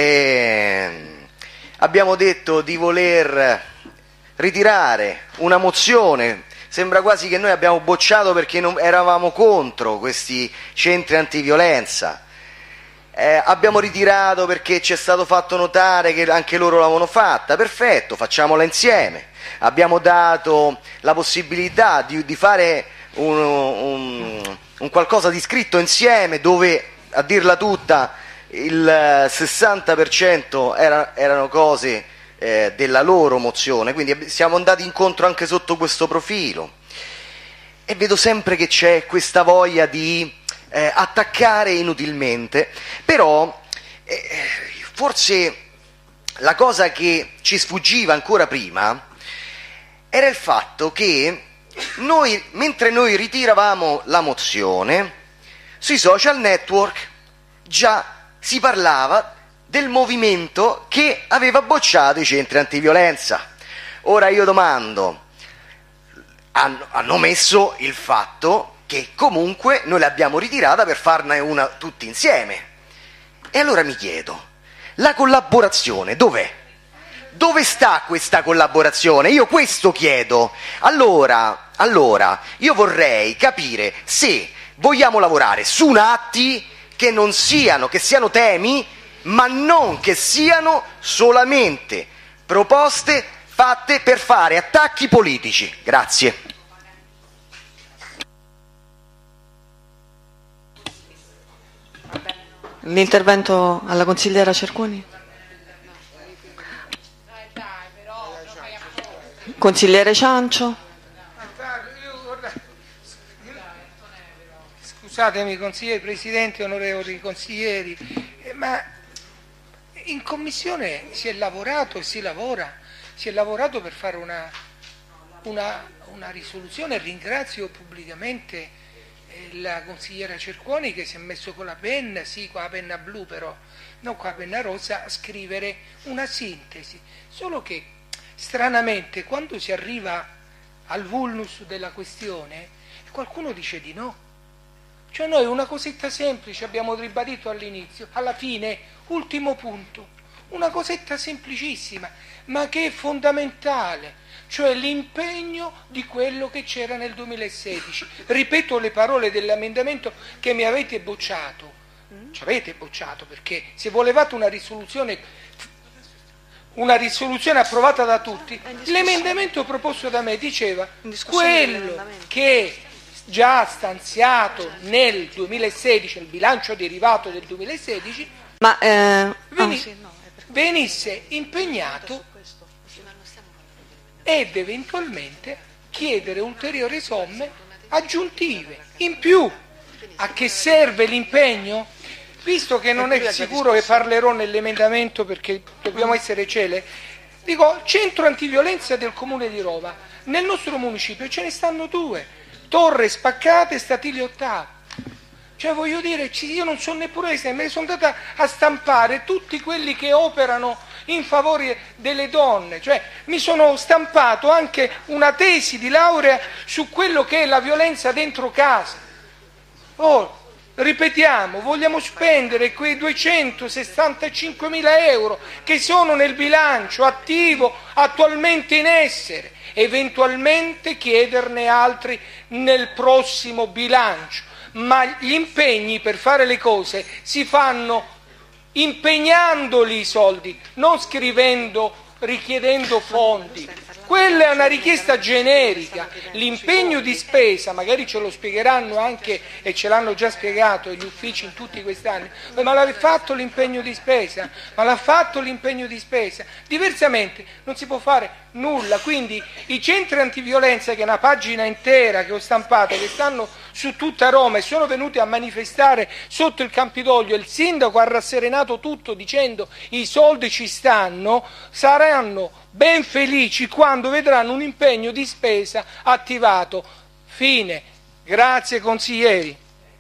[SPEAKER 10] abbiamo detto di voler ritirare una mozione, sembra quasi che noi abbiamo bocciato perché eravamo contro questi centri antiviolenza. Abbiamo ritirato perché ci è stato fatto notare che anche loro l'avevano fatta, perfetto, facciamola insieme. Abbiamo dato la possibilità di fare un qualcosa di scritto insieme, dove, a dirla tutta, il 60% erano cose della loro mozione, quindi siamo andati incontro anche sotto questo profilo. E vedo sempre che c'è questa voglia di attaccare inutilmente, però forse la cosa che ci sfuggiva ancora prima era il fatto che mentre noi ritiravamo la mozione, sui social network già si parlava del movimento che aveva bocciato i centri antiviolenza. Ora io domando, hanno messo il fatto che comunque noi l'abbiamo ritirata per farne una tutti insieme. E allora mi chiedo, la collaborazione dov'è? Dove sta questa collaborazione? Io questo chiedo. Allora, io vorrei capire se vogliamo lavorare su atti che siano temi, ma non che siano solamente proposte fatte per fare attacchi politici. Grazie.
[SPEAKER 1] L'intervento alla consigliera Cerconi. Consigliere Ciancio.
[SPEAKER 3] Scusatemi, consigliere Presidente, onorevoli consiglieri, ma in Commissione si è lavorato e si lavora. Si è lavorato per fare una risoluzione. Ringrazio pubblicamente la consigliera Cerconi che si è messo con la penna, sì, con la penna blu però, non con la penna rossa, a scrivere una sintesi. Solo che, stranamente, quando si arriva al vulnus della questione, qualcuno dice di no. Cioè noi una cosetta semplice abbiamo ribadito all'inizio, alla fine, ultimo punto, una cosetta semplicissima, ma che è fondamentale, cioè l'impegno di quello che c'era nel 2016. Ripeto le parole dell'emendamento che mi avete bocciato. Ci avete bocciato perché se volevate una risoluzione approvata da tutti, l'emendamento proposto da me diceva quello che già stanziato nel 2016, il bilancio derivato del 2016, venisse impegnato ed eventualmente chiedere ulteriori somme aggiuntive in più. A che serve l'impegno? Visto che non è sicuro che parlerò nell'emendamento perché dobbiamo essere celeri, dico centro antiviolenza del Comune di Roma. Nel nostro municipio ce ne stanno 2, Torre Spaccata e Statilio Ottavo. Cioè voglio dire, io non so neppure se me ne sono andata a stampare tutti quelli che operano in favore delle donne, cioè mi sono stampato anche una tesi di laurea su quello che è la violenza dentro casa. Ripetiamo, vogliamo spendere quei 265.000 euro che sono nel bilancio attivo attualmente in essere, eventualmente chiederne altri nel prossimo bilancio, ma gli impegni per fare le cose si fanno impegnandoli i soldi, non richiedendo fondi. Quella è una richiesta generica. L'impegno di spesa, magari ce lo spiegheranno anche e ce l'hanno già spiegato gli uffici in tutti questi anni, ma l'ha fatto l'impegno di spesa? Ma l'ha fatto l'impegno di spesa? Diversamente non si può fare nulla. Quindi i centri antiviolenza, che è una pagina intera che ho stampato, che stanno su tutta Roma e sono venuti a manifestare sotto il Campidoglio, il sindaco ha rasserenato tutto dicendo i soldi ci stanno, saranno ben felici quando vedranno un impegno di spesa attivato. Fine. Grazie consiglieri.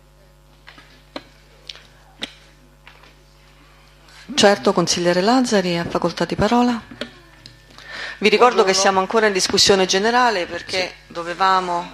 [SPEAKER 1] Certo, consigliere Lazzari, ha facoltà di parola. Vi ricordo che siamo ancora in discussione generale perché dovevamo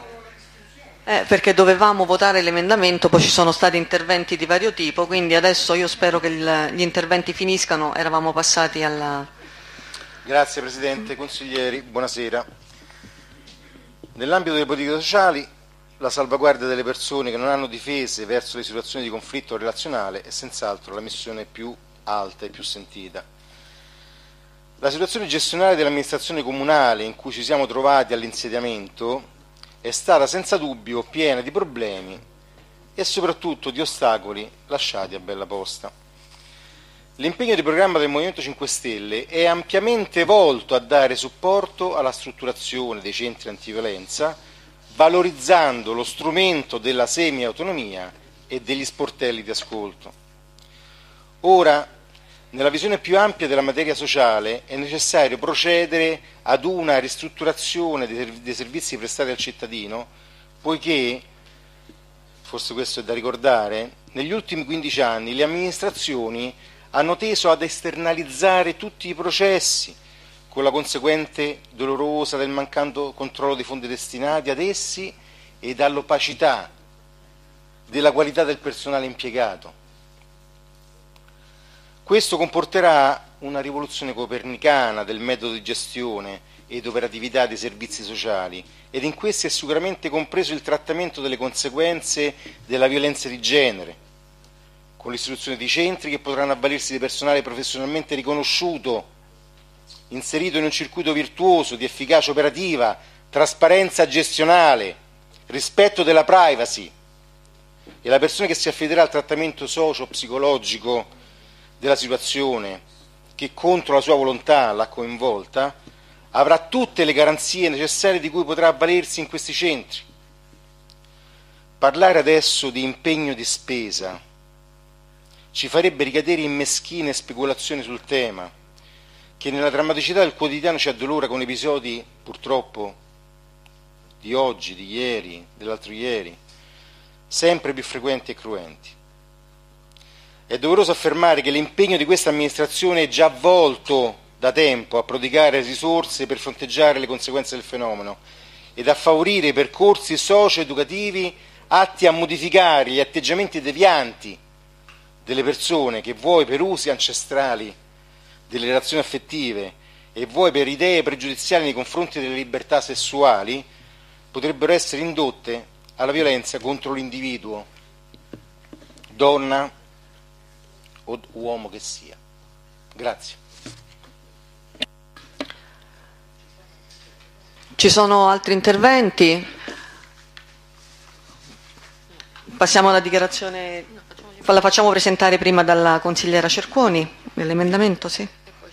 [SPEAKER 1] votare l'emendamento, poi ci sono stati interventi di vario tipo, quindi adesso io spero che gli interventi finiscano, eravamo passati alla...
[SPEAKER 14] Grazie Presidente, consiglieri, buonasera. Nell'ambito delle politiche sociali, la salvaguardia delle persone che non hanno difese verso le situazioni di conflitto relazionale è senz'altro la missione più alta e più sentita. La situazione gestionale dell'amministrazione comunale in cui ci siamo trovati all'insediamento è stata senza dubbio piena di problemi e soprattutto di ostacoli lasciati a bella posta. L'impegno di programma del Movimento 5 Stelle è ampiamente volto a dare supporto alla strutturazione dei centri antiviolenza, valorizzando lo strumento della semi-autonomia e degli sportelli di ascolto. Ora, nella visione più ampia della materia sociale, è necessario procedere ad una ristrutturazione dei servizi prestati al cittadino, poiché, forse questo è da ricordare, negli ultimi 15 anni le amministrazioni hanno teso ad esternalizzare tutti i processi, con la conseguente dolorosa del mancato controllo dei fondi destinati ad essi e dall'opacità della qualità del personale impiegato. Questo comporterà una rivoluzione copernicana del metodo di gestione ed operatività dei servizi sociali ed in questo è sicuramente compreso il trattamento delle conseguenze della violenza di genere, con l'istituzione di centri che potranno avvalersi di personale professionalmente riconosciuto, inserito in un circuito virtuoso di efficacia operativa, trasparenza gestionale, rispetto della privacy, e la persona che si affiderà al trattamento socio-psicologico della situazione che contro la sua volontà l'ha coinvolta, avrà tutte le garanzie necessarie di cui potrà avvalersi in questi centri. Parlare adesso di impegno di spesa ci farebbe ricadere in meschine speculazioni sul tema, che nella drammaticità del quotidiano ci addolora con episodi, purtroppo, di oggi, di ieri, dell'altro ieri, sempre più frequenti e cruenti. È doveroso affermare che l'impegno di questa amministrazione è già volto da tempo a prodigare risorse per fronteggiare le conseguenze del fenomeno ed a favorire percorsi socio-educativi atti a modificare gli atteggiamenti devianti delle persone che vuoi per usi ancestrali delle relazioni affettive e vuoi per idee pregiudiziali nei confronti delle libertà sessuali potrebbero essere indotte alla violenza contro l'individuo, donna o uomo che sia. Grazie.
[SPEAKER 1] Ci sono altri interventi? Passiamo alla dichiarazione. La facciamo presentare prima dalla consigliera Cerconi, dell'emendamento, sì.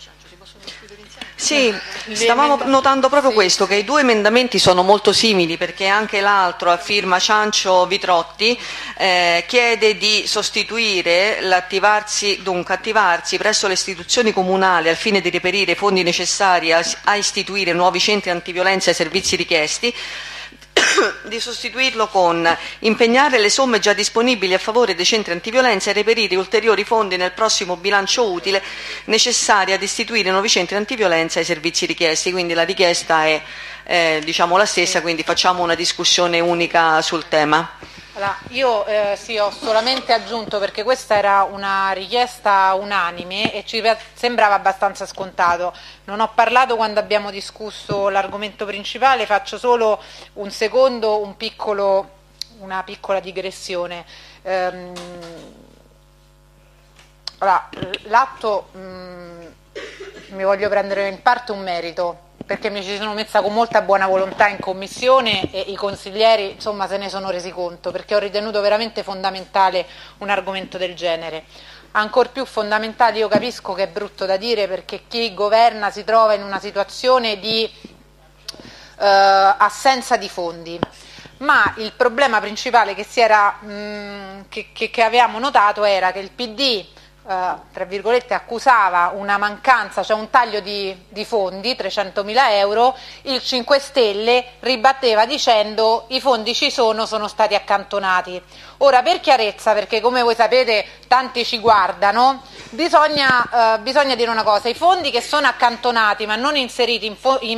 [SPEAKER 1] Sì, stavamo notando proprio questo, che i due emendamenti sono molto simili perché anche l'altro a firma Ciancio Vitrotti chiede di sostituire attivarsi presso le istituzioni comunali al fine di reperire fondi necessari a istituire nuovi centri antiviolenza e servizi richiesti, di sostituirlo con impegnare le somme già disponibili a favore dei centri antiviolenza e reperire ulteriori fondi nel prossimo bilancio utile necessari ad istituire nuovi centri antiviolenza e servizi richiesti. Quindi la richiesta è la stessa, quindi facciamo una discussione unica sul tema.
[SPEAKER 5] Allora, io ho solamente aggiunto, perché questa era una richiesta unanime e ci sembrava abbastanza scontato. Non ho parlato quando abbiamo discusso l'argomento principale, faccio solo una piccola digressione. L'atto mi voglio prendere in parte un merito, perché mi ci sono messa con molta buona volontà in commissione e i consiglieri insomma se ne sono resi conto, perché ho ritenuto veramente fondamentale un argomento del genere. Ancor più fondamentale, io capisco che è brutto da dire, perché chi governa si trova in una situazione di assenza di fondi, ma il problema principale che avevamo notato era che il PD tra virgolette accusava una mancanza, cioè un taglio di fondi, 300.000 euro, il 5 Stelle ribatteva dicendo i fondi ci sono stati accantonati. Ora, per chiarezza, perché come voi sapete tanti ci guardano, bisogna dire una cosa: i fondi che sono accantonati ma non inseriti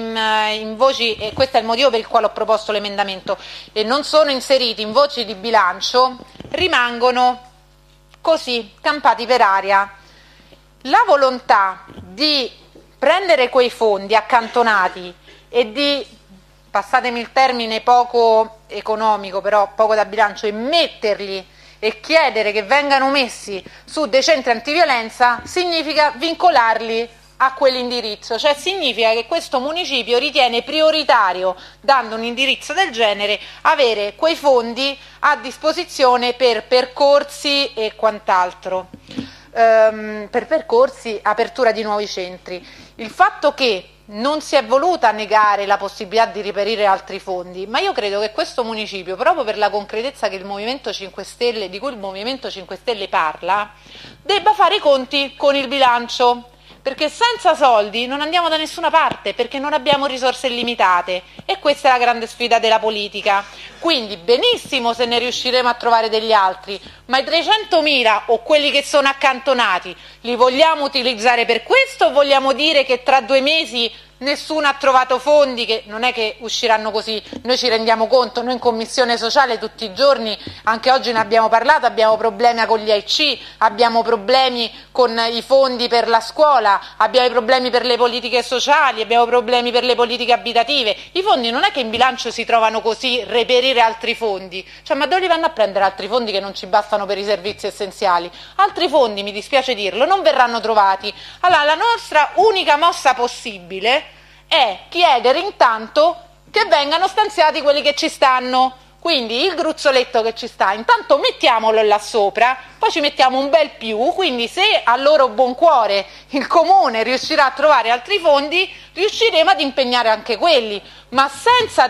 [SPEAKER 5] in voci, e questo è il motivo per il quale ho proposto l'emendamento, e non sono inseriti in voci di bilancio, rimangono così, campati per aria. La volontà di prendere quei fondi accantonati e di, passatemi il termine poco economico, però poco da bilancio, e metterli e chiedere che vengano messi su dei centri antiviolenza significa vincolarli a quell'indirizzo, cioè significa che questo municipio ritiene prioritario, dando un indirizzo del genere, avere quei fondi a disposizione per percorsi e quant'altro, per percorsi, apertura di nuovi centri. Il fatto che non si è voluta negare la possibilità di reperire altri fondi, ma io credo che questo municipio, proprio per la concretezza che il Movimento 5 Stelle, di cui il Movimento 5 Stelle parla, debba fare i conti con il bilancio, perché senza soldi non andiamo da nessuna parte, perché non abbiamo risorse illimitate, e questa è la grande sfida della politica. Quindi benissimo se ne riusciremo a trovare degli altri, ma i 300.000 o quelli che sono accantonati li vogliamo utilizzare per questo, o vogliamo dire che tra 2 mesi nessuno ha trovato fondi? Che non è che usciranno così, noi ci rendiamo conto, noi in commissione sociale tutti i giorni, anche oggi ne abbiamo parlato, abbiamo problemi con gli AIC, abbiamo problemi con i fondi per la scuola, abbiamo problemi per le politiche sociali, abbiamo problemi per le politiche abitative. I fondi non è che in bilancio si trovano così, reperire altri fondi, cioè, ma dove li vanno a prendere altri fondi che non ci bastano per i servizi essenziali? Altri fondi, mi dispiace dirlo, non verranno trovati. Allora la nostra unica mossa possibile è chiedere intanto che vengano stanziati quelli che ci stanno, quindi il gruzzoletto che ci sta intanto mettiamolo là sopra, poi ci mettiamo un bel più, quindi se a loro buon cuore il comune riuscirà a trovare altri fondi, riusciremo ad impegnare anche quelli, ma senza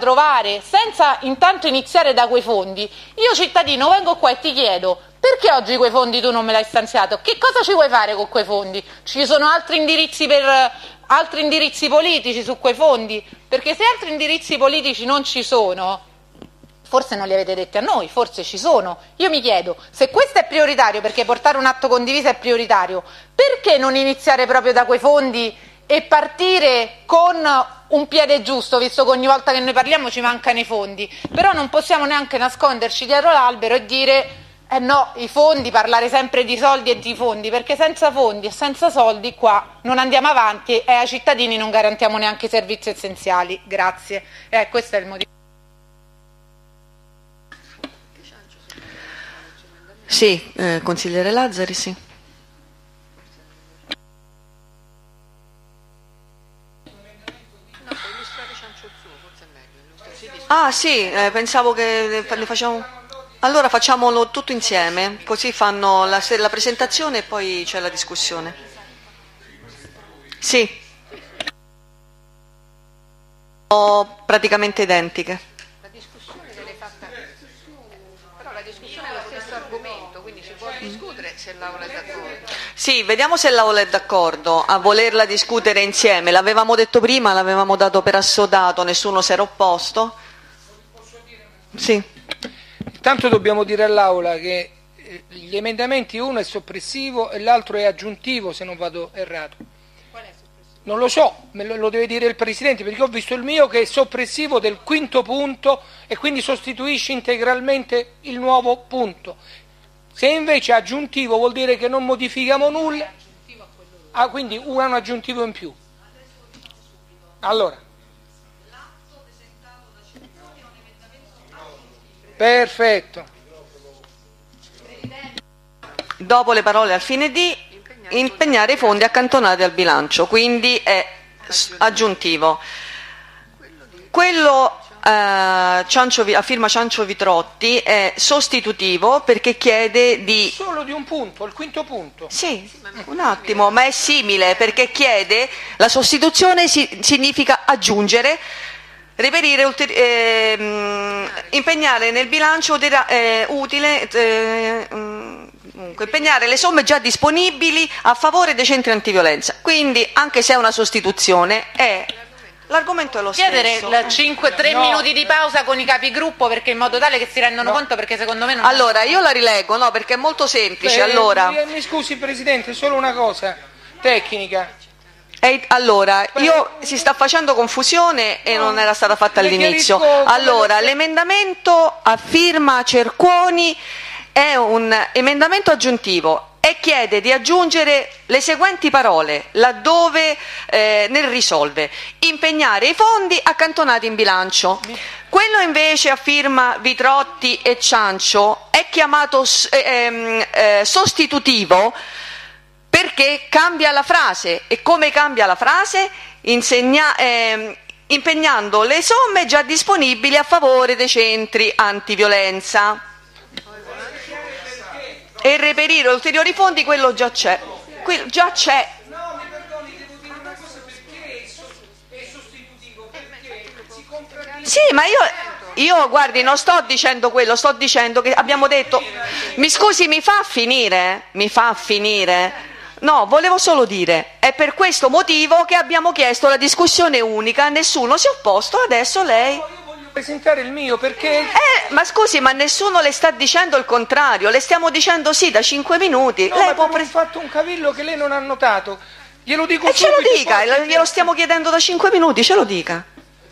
[SPEAKER 5] intanto iniziare da quei fondi. Io cittadino vengo qua e ti chiedo: perché oggi quei fondi tu non me l'hai stanziato? Che cosa ci vuoi fare con quei fondi? Ci sono altri indirizzi politici su quei fondi? Perché se altri indirizzi politici non ci sono, forse non li avete detti a noi, forse ci sono. Io mi chiedo, se questo è prioritario, perché portare un atto condiviso è prioritario, perché non iniziare proprio da quei fondi e partire con un piede giusto, visto che ogni volta che noi parliamo ci mancano i fondi? Però non possiamo neanche nasconderci dietro l'albero e dire no, i fondi, parlare sempre di soldi e di fondi, perché senza fondi e senza soldi qua non andiamo avanti e ai cittadini non garantiamo neanche i servizi essenziali. Grazie. Questo è il motivo.
[SPEAKER 1] Sì, consigliere Lazzari, sì. Ah sì, pensavo che ne facciamo... Allora facciamolo tutto insieme, così fanno la presentazione e poi c'è la discussione. Sì. Sono praticamente identiche.
[SPEAKER 2] La discussione viene fatta, però la discussione è lo stesso argomento, quindi si può discutere se l'Aula è d'accordo.
[SPEAKER 1] Sì, vediamo se l'Aula è d'accordo a volerla discutere insieme. L'avevamo detto prima, l'avevamo dato per assodato, nessuno si era opposto. Sì.
[SPEAKER 3] Tanto dobbiamo dire all'Aula che gli emendamenti, uno è soppressivo e l'altro è aggiuntivo, se non vado errato.
[SPEAKER 5] Qual è soppressivo?
[SPEAKER 3] Non lo so, lo deve dire il Presidente, perché ho visto il mio che è soppressivo del 5° punto e quindi sostituisce integralmente il nuovo punto. Se invece è aggiuntivo vuol dire che non modifichiamo nulla. Quindi un aggiuntivo in più. Allora. Perfetto.
[SPEAKER 1] Dopo le parole al fine di impegnare i fondi accantonati al bilancio, quindi è aggiuntivo. Quello a firma Ciancio Vitrotti è sostitutivo perché chiede di...
[SPEAKER 3] Solo di un punto, il 5° punto.
[SPEAKER 1] Sì, un attimo, ma è simile perché chiede, la sostituzione significa aggiungere reperire impegnare nel bilancio utile impegnare le somme già disponibili a favore dei centri antiviolenza. Quindi, anche se è una sostituzione, l'argomento è lo stesso.
[SPEAKER 5] Chiedere 3 minuti di pausa con i capigruppo, perché in modo tale che si rendano conto, perché secondo me non
[SPEAKER 1] Allora, io la rileggo, no, perché è molto semplice.
[SPEAKER 3] Mi scusi Presidente, solo una cosa tecnica.
[SPEAKER 1] Allora, si sta facendo confusione e non era stata fatta all'inizio. Allora, l'emendamento a firma Cerconi è un emendamento aggiuntivo e chiede di aggiungere le seguenti parole laddove nel risolve: impegnare i fondi accantonati in bilancio. Quello invece a firma Vitrotti e Ciancio è chiamato sostitutivo, perché cambia la frase. E come cambia la frase? Impegnando le somme già disponibili a favore dei centri antiviolenza e reperire ulteriori fondi. Quello già c'è. Già c'è.
[SPEAKER 3] No, mi perdoni, devo dire una cosa, perché è sostitutivo? Perché si contraddice.
[SPEAKER 1] Sì, ma io guardi, non sto dicendo quello, sto dicendo che abbiamo detto. Mi scusi, mi fa finire? No, volevo solo dire, è per questo motivo che abbiamo chiesto la discussione unica, nessuno si è opposto, adesso lei...
[SPEAKER 3] Io voglio presentare il mio, perché...
[SPEAKER 1] ma scusi, ma nessuno le sta dicendo il contrario, le stiamo dicendo sì da 5 minuti.
[SPEAKER 3] No, lei ma ho fatto un cavillo che lei non ha notato, glielo dico
[SPEAKER 1] subito. E ce lo dica,
[SPEAKER 3] poi...
[SPEAKER 1] glielo stiamo chiedendo da 5 minuti, ce lo dica.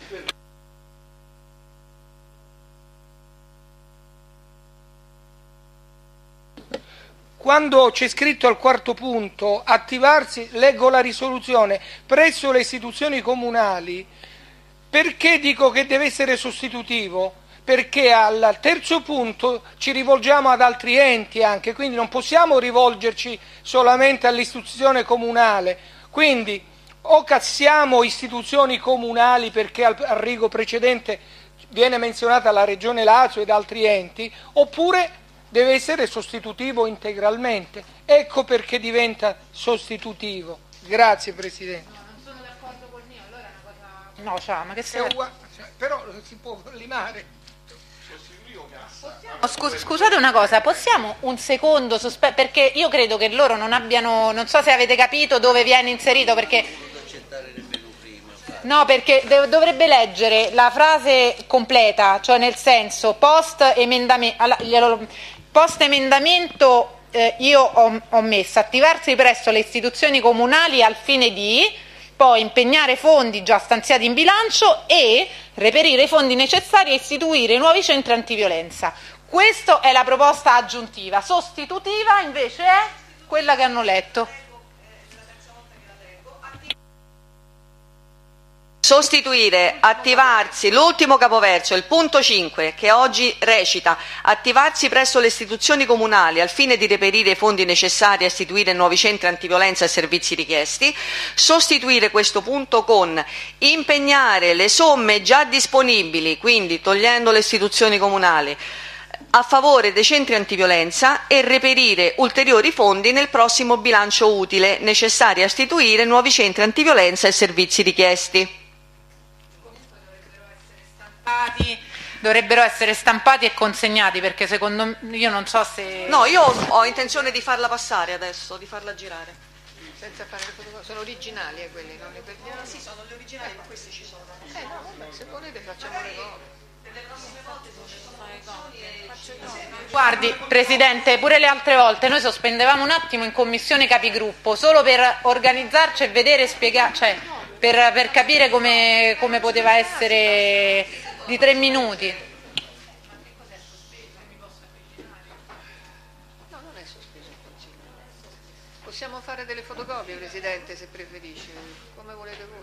[SPEAKER 3] Quando c'è scritto al quarto punto attivarsi, leggo la risoluzione, presso le istituzioni comunali, perché dico che deve essere sostitutivo? Perché al terzo punto ci rivolgiamo ad altri enti anche, quindi non possiamo rivolgerci solamente all'istituzione comunale. Quindi o cassiamo istituzioni comunali, perché al rigo precedente viene menzionata la Regione Lazio ed altri enti, oppure deve essere sostitutivo integralmente. Ecco perché diventa sostitutivo. Grazie Presidente.
[SPEAKER 5] No, non sono d'accordo col mio, allora è una cosa... No, ma che sei...
[SPEAKER 3] Però si può limare.
[SPEAKER 5] Scusate una cosa, possiamo un secondo perché io credo che loro non abbiano, non so se avete capito dove viene inserito, perché no, perché dovrebbe leggere la frase completa, cioè nel senso post emendamento io ho messo attivarsi presso le istituzioni comunali al fine di poi impegnare fondi già stanziati in bilancio e reperire i fondi necessari a istituire nuovi centri antiviolenza. Questa è la proposta aggiuntiva. Sostitutiva invece è quella che hanno letto.
[SPEAKER 1] Sostituire, attivarsi, l'ultimo capoverso, il punto 5, che oggi recita attivarsi presso le istituzioni comunali al fine di reperire i fondi necessari a istituire nuovi centri antiviolenza e servizi richiesti, sostituire questo punto con impegnare le somme già disponibili, quindi togliendo le istituzioni comunali, a favore dei centri antiviolenza e reperire ulteriori fondi nel prossimo bilancio utile necessari a istituire nuovi centri antiviolenza e servizi richiesti.
[SPEAKER 5] Dovrebbero essere stampati e consegnati, perché secondo me, io non so se...
[SPEAKER 1] No, io ho intenzione di farla passare adesso, di farla girare.
[SPEAKER 2] Senza fare le fotocopie. Sono originali quelli, non li perdiamo?
[SPEAKER 1] Sì, sono gli originali, ma questi ci sono.
[SPEAKER 2] No, vabbè, se volete facciamo le copie.
[SPEAKER 5] Guardi, Presidente, pure le altre volte noi sospendevamo un attimo in commissione capigruppo solo per organizzarci e vedere e spiegare, cioè per capire come poteva essere di 3 minuti.
[SPEAKER 2] No, non è sospeso il Consiglio. Possiamo fare delle fotocopie, Presidente, se preferisce, come volete voi.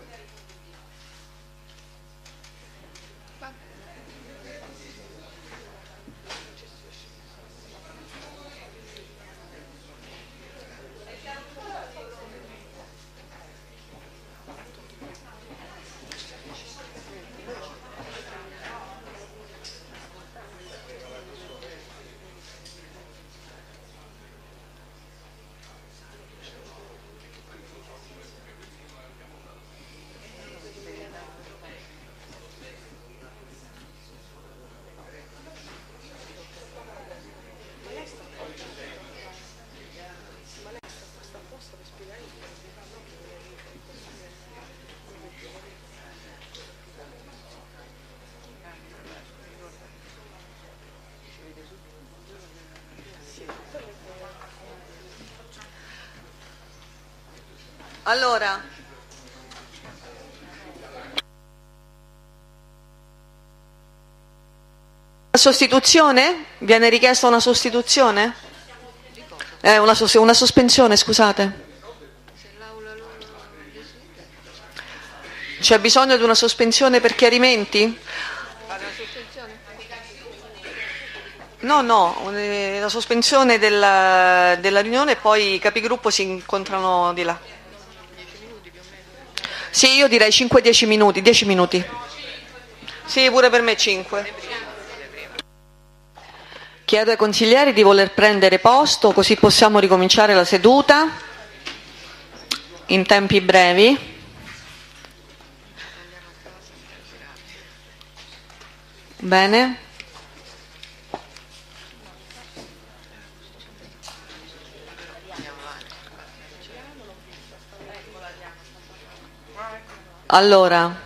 [SPEAKER 1] Allora, sostituzione? Viene richiesta una sostituzione? Una sospensione, scusate. C'è bisogno di una sospensione per chiarimenti? No, la sospensione della riunione e poi i capigruppo si incontrano di là. Sì, io direi 5-10 minuti, 10 minuti. Sì, pure per me 5. Chiedo ai consiglieri di voler prendere posto, così possiamo ricominciare la seduta in tempi brevi. Bene. Allora,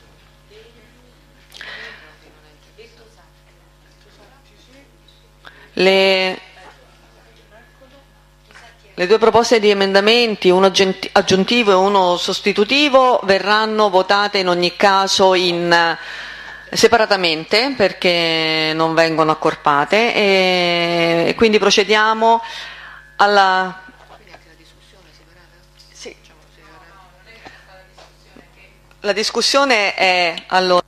[SPEAKER 1] le due proposte di emendamenti, uno aggiuntivo e uno sostitutivo, verranno votate in ogni caso separatamente perché non vengono accorpate e quindi procediamo alla... La discussione è allora.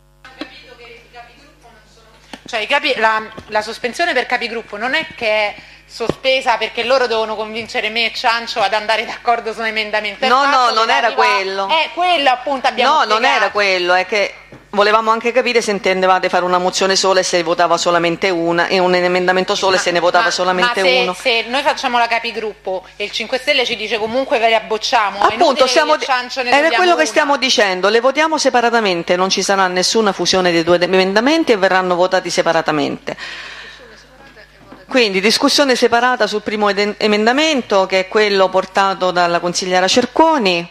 [SPEAKER 5] Cioè, la sospensione per capigruppo non è che è sospesa perché loro devono convincere me e Ciancio ad andare d'accordo su un emendamento.
[SPEAKER 1] No, non era quello.
[SPEAKER 5] Quello appunto abbiamo spiegato.
[SPEAKER 1] Non era quello, è che volevamo anche capire se intendevate fare una mozione sola e se votava solamente una e un emendamento solo e se ne votava solamente uno.
[SPEAKER 5] Se noi facciamo la capigruppo e il 5 Stelle ci dice comunque ve le abbocciamo,
[SPEAKER 1] appunto, è quello che
[SPEAKER 5] una.
[SPEAKER 1] stiamo dicendo, le votiamo separatamente, non ci sarà nessuna fusione dei due emendamenti e verranno votati separatamente. Quindi discussione separata sul primo emendamento, che è quello portato dalla consigliera Cerconi,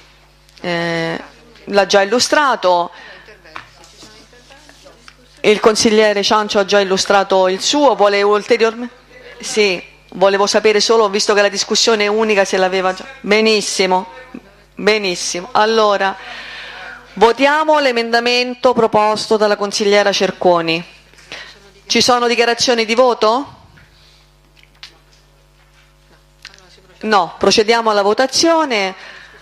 [SPEAKER 1] l'ha già illustrato. Il consigliere Ciancio ha già illustrato il suo, vuole ulteriormente? Sì, volevo sapere solo, visto che la discussione è unica, se l'aveva già. Benissimo. Allora, votiamo l'emendamento proposto dalla consigliera Cerconi. Ci sono dichiarazioni di voto? No, procediamo alla votazione.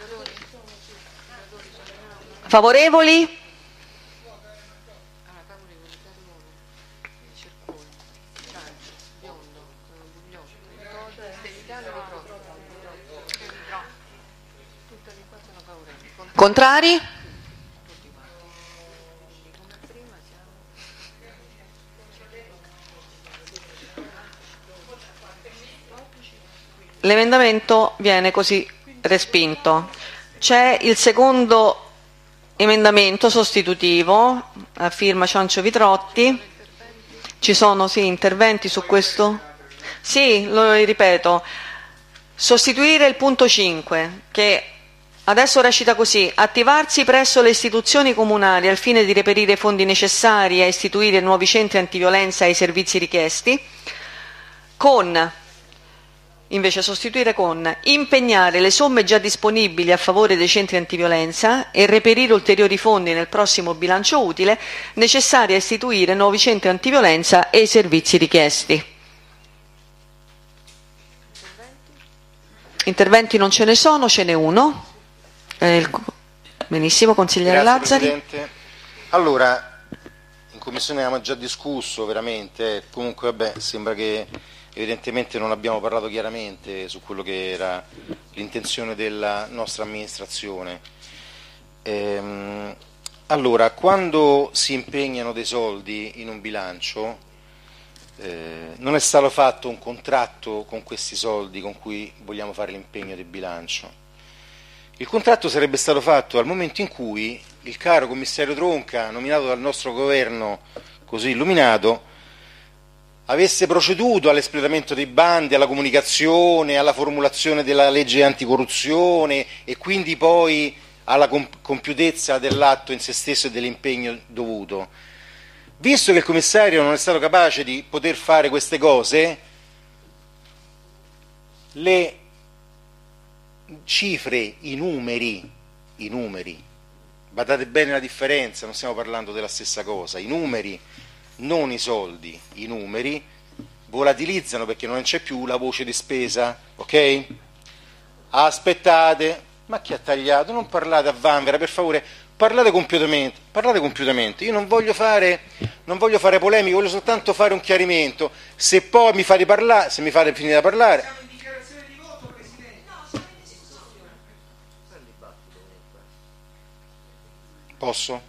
[SPEAKER 1] Favorevoli? Contrari? L'emendamento viene così respinto. C'è il secondo emendamento sostitutivo a firma Ciancio Vitrotti. Ci sono interventi su questo? Sì, lo ripeto. Sostituire il punto 5 che adesso recita così: attivarsi presso le istituzioni comunali al fine di reperire fondi necessari a istituire nuovi centri antiviolenza e i servizi richiesti, invece sostituire con impegnare le somme già disponibili a favore dei centri antiviolenza e reperire ulteriori fondi nel prossimo bilancio utile necessari a istituire nuovi centri antiviolenza e i servizi richiesti. Interventi non ce ne sono, ce n'è uno. Benissimo, consigliere Lazzari.
[SPEAKER 14] Presidente. Allora, in commissione abbiamo già discusso veramente, comunque sembra che evidentemente non abbiamo parlato chiaramente su quello che era l'intenzione della nostra amministrazione. Allora, quando si impegnano dei soldi in un bilancio, non è stato fatto un contratto con questi soldi con cui vogliamo fare l'impegno del bilancio. Il contratto sarebbe stato fatto al momento in cui il caro commissario Tronca, nominato dal nostro governo così illuminato, avesse proceduto all'espletamento dei bandi, alla comunicazione, alla formulazione della legge anticorruzione e quindi poi alla compiutezza dell'atto in se stesso e dell'impegno dovuto. Visto che il commissario non è stato capace di poter fare queste cose, le cifre, i numeri, badate bene la differenza, non stiamo parlando della stessa cosa, i numeri, non i soldi, i numeri volatilizzano perché non c'è più la voce di spesa, ok? Aspettate, ma chi ha tagliato? Non parlate a vanvera, per favore, parlate compiutamente, io non voglio fare polemiche, voglio soltanto fare un chiarimento, se poi mi fate parlare, se mi fate finire da parlare.
[SPEAKER 3] Siamo in dichiarazione di voto, Presidente. No, siamo in discussione.
[SPEAKER 14] Posso?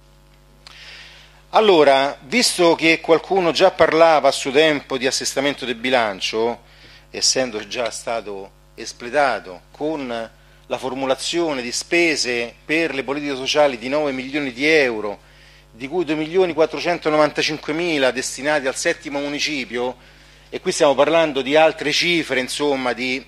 [SPEAKER 14] Allora, visto che qualcuno già parlava a suo tempo di assestamento del bilancio, essendo già stato espletato con la formulazione di spese per le politiche sociali di 9 milioni di euro, di cui 2.495.000 destinati al 7° municipio, e qui stiamo parlando di altre cifre, insomma, di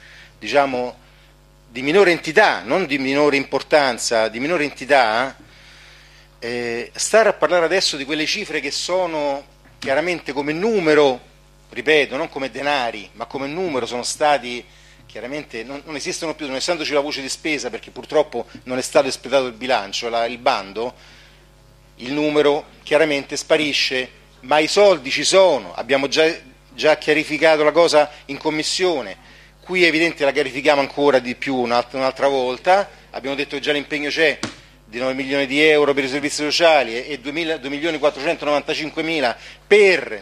[SPEAKER 14] minore entità, non di minore importanza, di minore entità, stare a parlare adesso di quelle cifre che sono chiaramente come numero, ripeto, non come denari, ma come numero sono stati, chiaramente non esistono più, non essendoci la voce di spesa, perché purtroppo non è stato espletato il bilancio, il bando, il numero chiaramente sparisce, ma i soldi ci sono, abbiamo già chiarificato la cosa in commissione, qui è evidente la chiarifichiamo ancora di più un'altra volta, abbiamo detto che già l'impegno c'è, di 9 milioni di euro per i servizi sociali e 2.495.000 per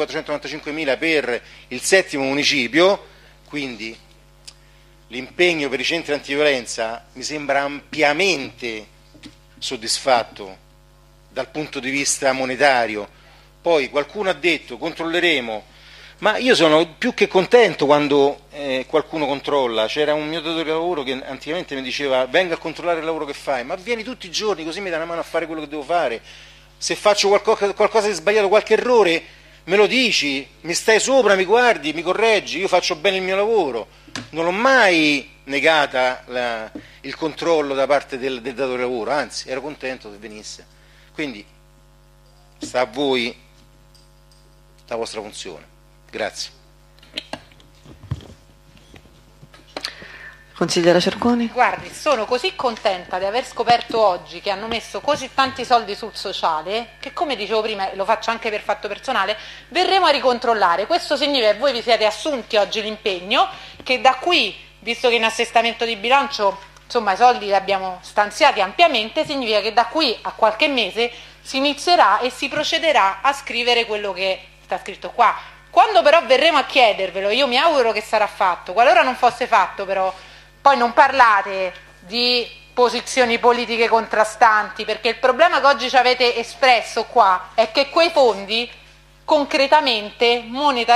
[SPEAKER 14] il 7° municipio, quindi l'impegno per i centri antiviolenza mi sembra ampiamente soddisfatto dal punto di vista monetario. Poi qualcuno ha detto controlleremo, ma io sono più che contento quando qualcuno controlla. C'era un mio datore di lavoro che anticamente mi diceva venga a controllare il lavoro che fai, ma vieni tutti i giorni così mi dai una mano a fare quello che devo fare, se faccio qualcosa di sbagliato, qualche errore me lo dici, mi stai sopra, mi guardi, mi correggi, io faccio bene il mio lavoro, non ho mai negata il controllo da parte del datore di lavoro, anzi ero contento che venisse, quindi sta a voi la vostra funzione. Grazie.
[SPEAKER 1] Consigliera Cerconi.
[SPEAKER 5] Guardi, sono così contenta di aver scoperto oggi che hanno messo così tanti soldi sul sociale che, come dicevo prima, lo faccio anche per fatto personale, verremo a ricontrollare. Questo significa che voi vi siete assunti oggi l'impegno che da qui, visto che in assestamento di bilancio insomma i soldi li abbiamo stanziati ampiamente, significa che da qui a qualche mese si inizierà e si procederà a scrivere quello che sta scritto qua. Quando però verremo a chiedervelo, io mi auguro che sarà fatto, qualora non fosse fatto però, poi non parlate di posizioni politiche contrastanti, perché il problema che oggi ci avete espresso qua è che quei fondi concretamente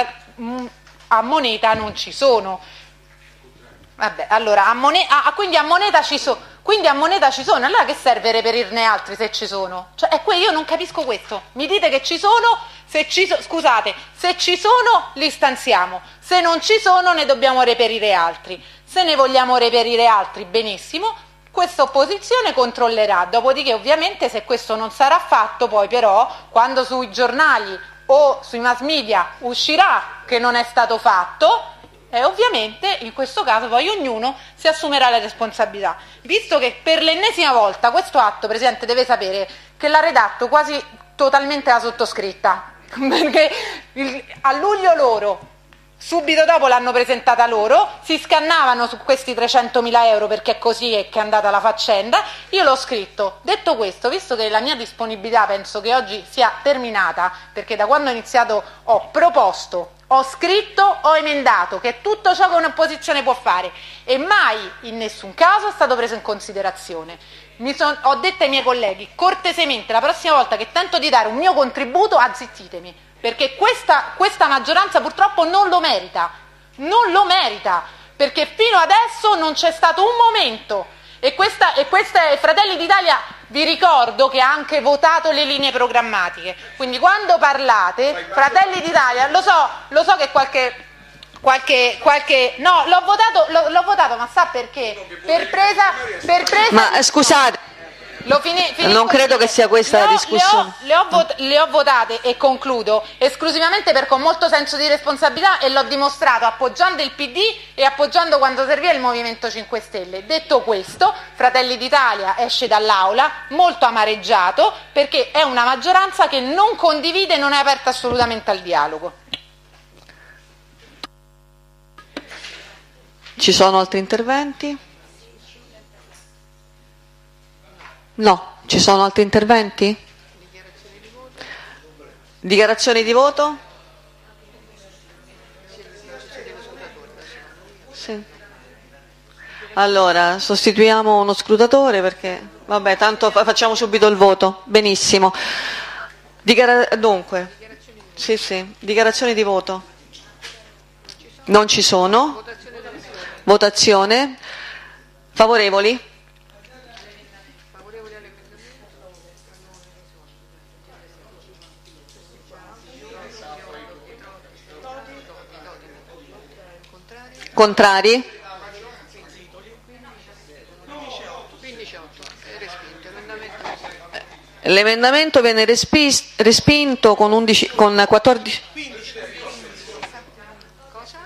[SPEAKER 5] a moneta non ci sono. Vabbè, allora quindi a moneta ci sono. Quindi a moneta ci sono, allora che serve reperirne altri se ci sono? Cioè, io non capisco questo. Mi dite che ci sono, scusate, se ci sono li stanziamo, se non ci sono ne dobbiamo reperire altri. Se ne vogliamo reperire altri, benissimo, questa opposizione controllerà. Dopodiché, ovviamente, se questo non sarà fatto, poi però, quando sui giornali o sui mass media uscirà che non è stato fatto, ovviamente in questo caso poi ognuno si assumerà le responsabilità. Visto che per l'ennesima volta questo atto, Presidente, deve sapere che l'ha redatto quasi totalmente la sottoscritta, perché a luglio loro, subito dopo l'hanno presentata loro, si scannavano su questi 300.000 euro perché è così che è andata la faccenda, io l'ho scritto. Detto questo, visto che la mia disponibilità penso che oggi sia terminata, perché da quando ho iniziato ho proposto, ho scritto, ho emendato, che è tutto ciò che un'opposizione può fare e mai in nessun caso è stato preso in considerazione. Ho detto ai miei colleghi, cortesemente la prossima volta che tento di dare un mio contributo azzittitemi, perché questa maggioranza purtroppo non lo merita, perché fino adesso non c'è stato un momento e questa Fratelli d'Italia vi ricordo che ha anche votato le linee programmatiche, quindi quando parlate Fratelli d'Italia, lo so che qualche no, l'ho votato, ma sa perché? Per presa
[SPEAKER 1] ma scusate, Non credo che sia questa la discussione.
[SPEAKER 5] Le ho votate, e concludo, esclusivamente perché ho molto senso di responsabilità e l'ho dimostrato appoggiando il PD e appoggiando quando serviva il Movimento 5 Stelle. Detto questo, Fratelli d'Italia esce dall'Aula molto amareggiato perché è una maggioranza che non condivide e non è aperta assolutamente al dialogo.
[SPEAKER 1] Ci sono altri interventi? No, ci sono altri interventi? Dichiarazioni di voto? Sì. Allora, sostituiamo uno scrutatore perché, vabbè, tanto facciamo subito il voto. Benissimo. Dunque, sì, dichiarazioni di voto. Non ci sono. Votazione. Favorevoli? Contrari?
[SPEAKER 2] 15-8, è respinto.
[SPEAKER 1] L'emendamento viene respinto con 14.
[SPEAKER 2] Cosa?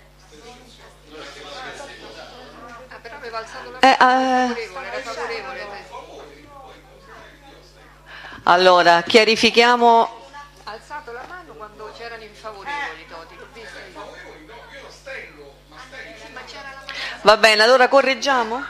[SPEAKER 2] Ah, però aveva alzato la mano, era favorevole.
[SPEAKER 1] Allora, chiarifichiamo.
[SPEAKER 2] Ha alzato la mano quando c'erano i favorevoli, Toti, l'ho visto io.
[SPEAKER 1] Va bene, allora correggiamo?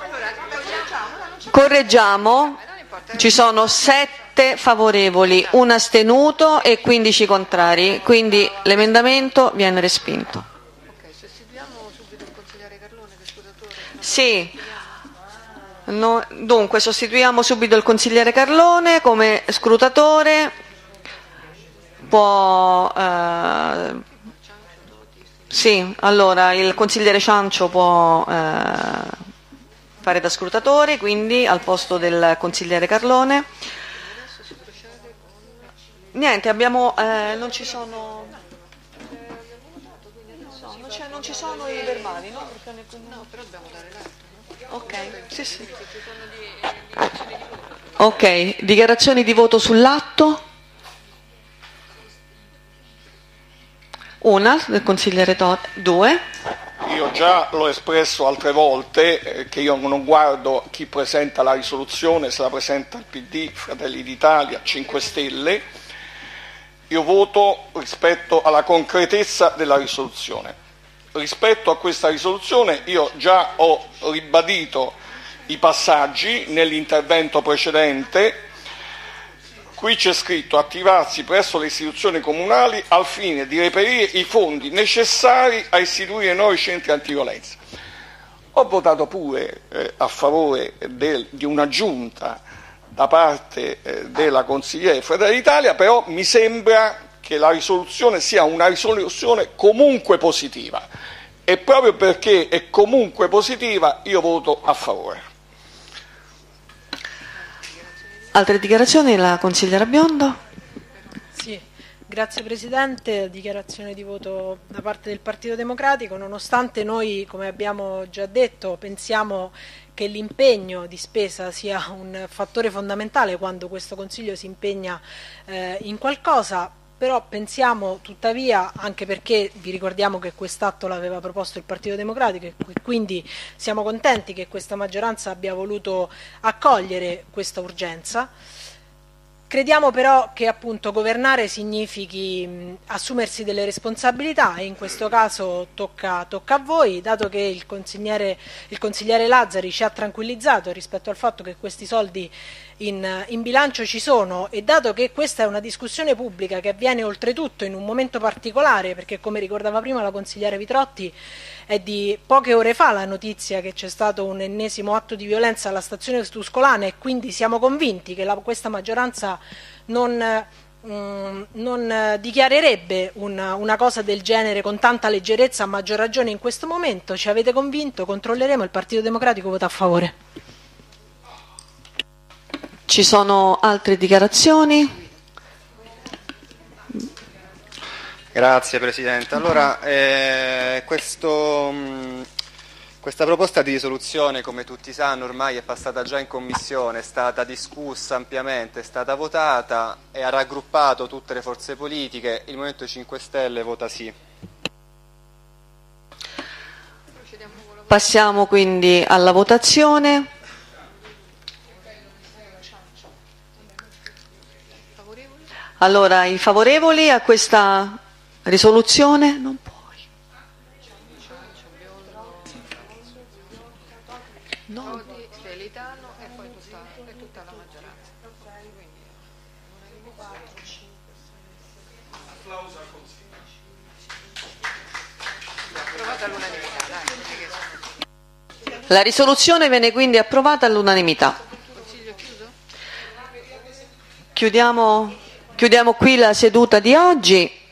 [SPEAKER 1] Correggiamo. Ci sono 7 favorevoli, 1 astenuto e 15 contrari, quindi l'emendamento viene respinto.
[SPEAKER 2] Ok, sostituiamo subito il consigliere Carlone, che scrutatore.
[SPEAKER 1] Sì. Dunque, sostituiamo subito il consigliere Carlone come scrutatore. Sì, allora il consigliere Ciancio può fare da scrutatore, quindi al posto del consigliere Carlone. Niente, non ci sono. Non ci sono i verbali, no?
[SPEAKER 2] No, però dobbiamo dare l'altro.
[SPEAKER 1] Ok, sì. Ok, dichiarazioni di voto sull'atto. Una del consigliere Totti, 2.
[SPEAKER 6] Io già l'ho espresso altre volte che io non guardo chi presenta la risoluzione, se la presenta il PD, Fratelli d'Italia, 5 Stelle. Io voto rispetto alla concretezza della risoluzione. Rispetto a questa risoluzione io già ho ribadito i passaggi nell'intervento precedente. Qui c'è scritto attivarsi presso le istituzioni comunali al fine di reperire i fondi necessari a istituire nuovi centri antiviolenza. Ho votato pure a favore di un'aggiunta da parte della consigliere Fratelli d'Italia, però mi sembra che la risoluzione sia una risoluzione comunque positiva e proprio perché è comunque positiva io voto a favore.
[SPEAKER 1] Altre dichiarazioni, la consigliera Biondo?
[SPEAKER 7] Sì, grazie Presidente. Dichiarazione di voto da parte del Partito Democratico. Nonostante noi, come abbiamo già detto, pensiamo che l'impegno di spesa sia un fattore fondamentale quando questo Consiglio si impegna in qualcosa, però pensiamo tuttavia, anche perché vi ricordiamo che quest'atto l'aveva proposto il Partito Democratico e quindi siamo contenti che questa maggioranza abbia voluto accogliere questa urgenza. Crediamo però che appunto governare significhi assumersi delle responsabilità e in questo caso tocca a voi, dato che il consigliere Lazzari ci ha tranquillizzato rispetto al fatto che questi soldi in bilancio ci sono e dato che questa è una discussione pubblica che avviene oltretutto in un momento particolare, perché come ricordava prima la consigliere Vitrotti è di poche ore fa la notizia che c'è stato un ennesimo atto di violenza alla stazione Tuscolana e quindi siamo convinti che questa maggioranza non dichiarerebbe una cosa del genere con tanta leggerezza, a maggior ragione in questo momento. Ci avete convinto, controlleremo, il Partito Democratico vota a favore.
[SPEAKER 1] Ci sono altre dichiarazioni?
[SPEAKER 13] Grazie Presidente. Allora, questo Questa proposta di risoluzione, come tutti sanno, ormai è passata già in commissione, è stata discussa ampiamente, è stata votata e ha raggruppato tutte le forze politiche. Il Movimento 5 Stelle vota sì.
[SPEAKER 1] Passiamo quindi alla votazione. Allora, i favorevoli a questa risoluzione? Non puoi.
[SPEAKER 2] No. Celitano e poi tutta la maggioranza.
[SPEAKER 4] Applauso al Consiglio.
[SPEAKER 2] Approvata all'unanimità, dai.
[SPEAKER 1] La risoluzione viene quindi approvata all'unanimità.
[SPEAKER 2] Consiglio chiuso?
[SPEAKER 1] Chiudiamo qui la seduta di oggi.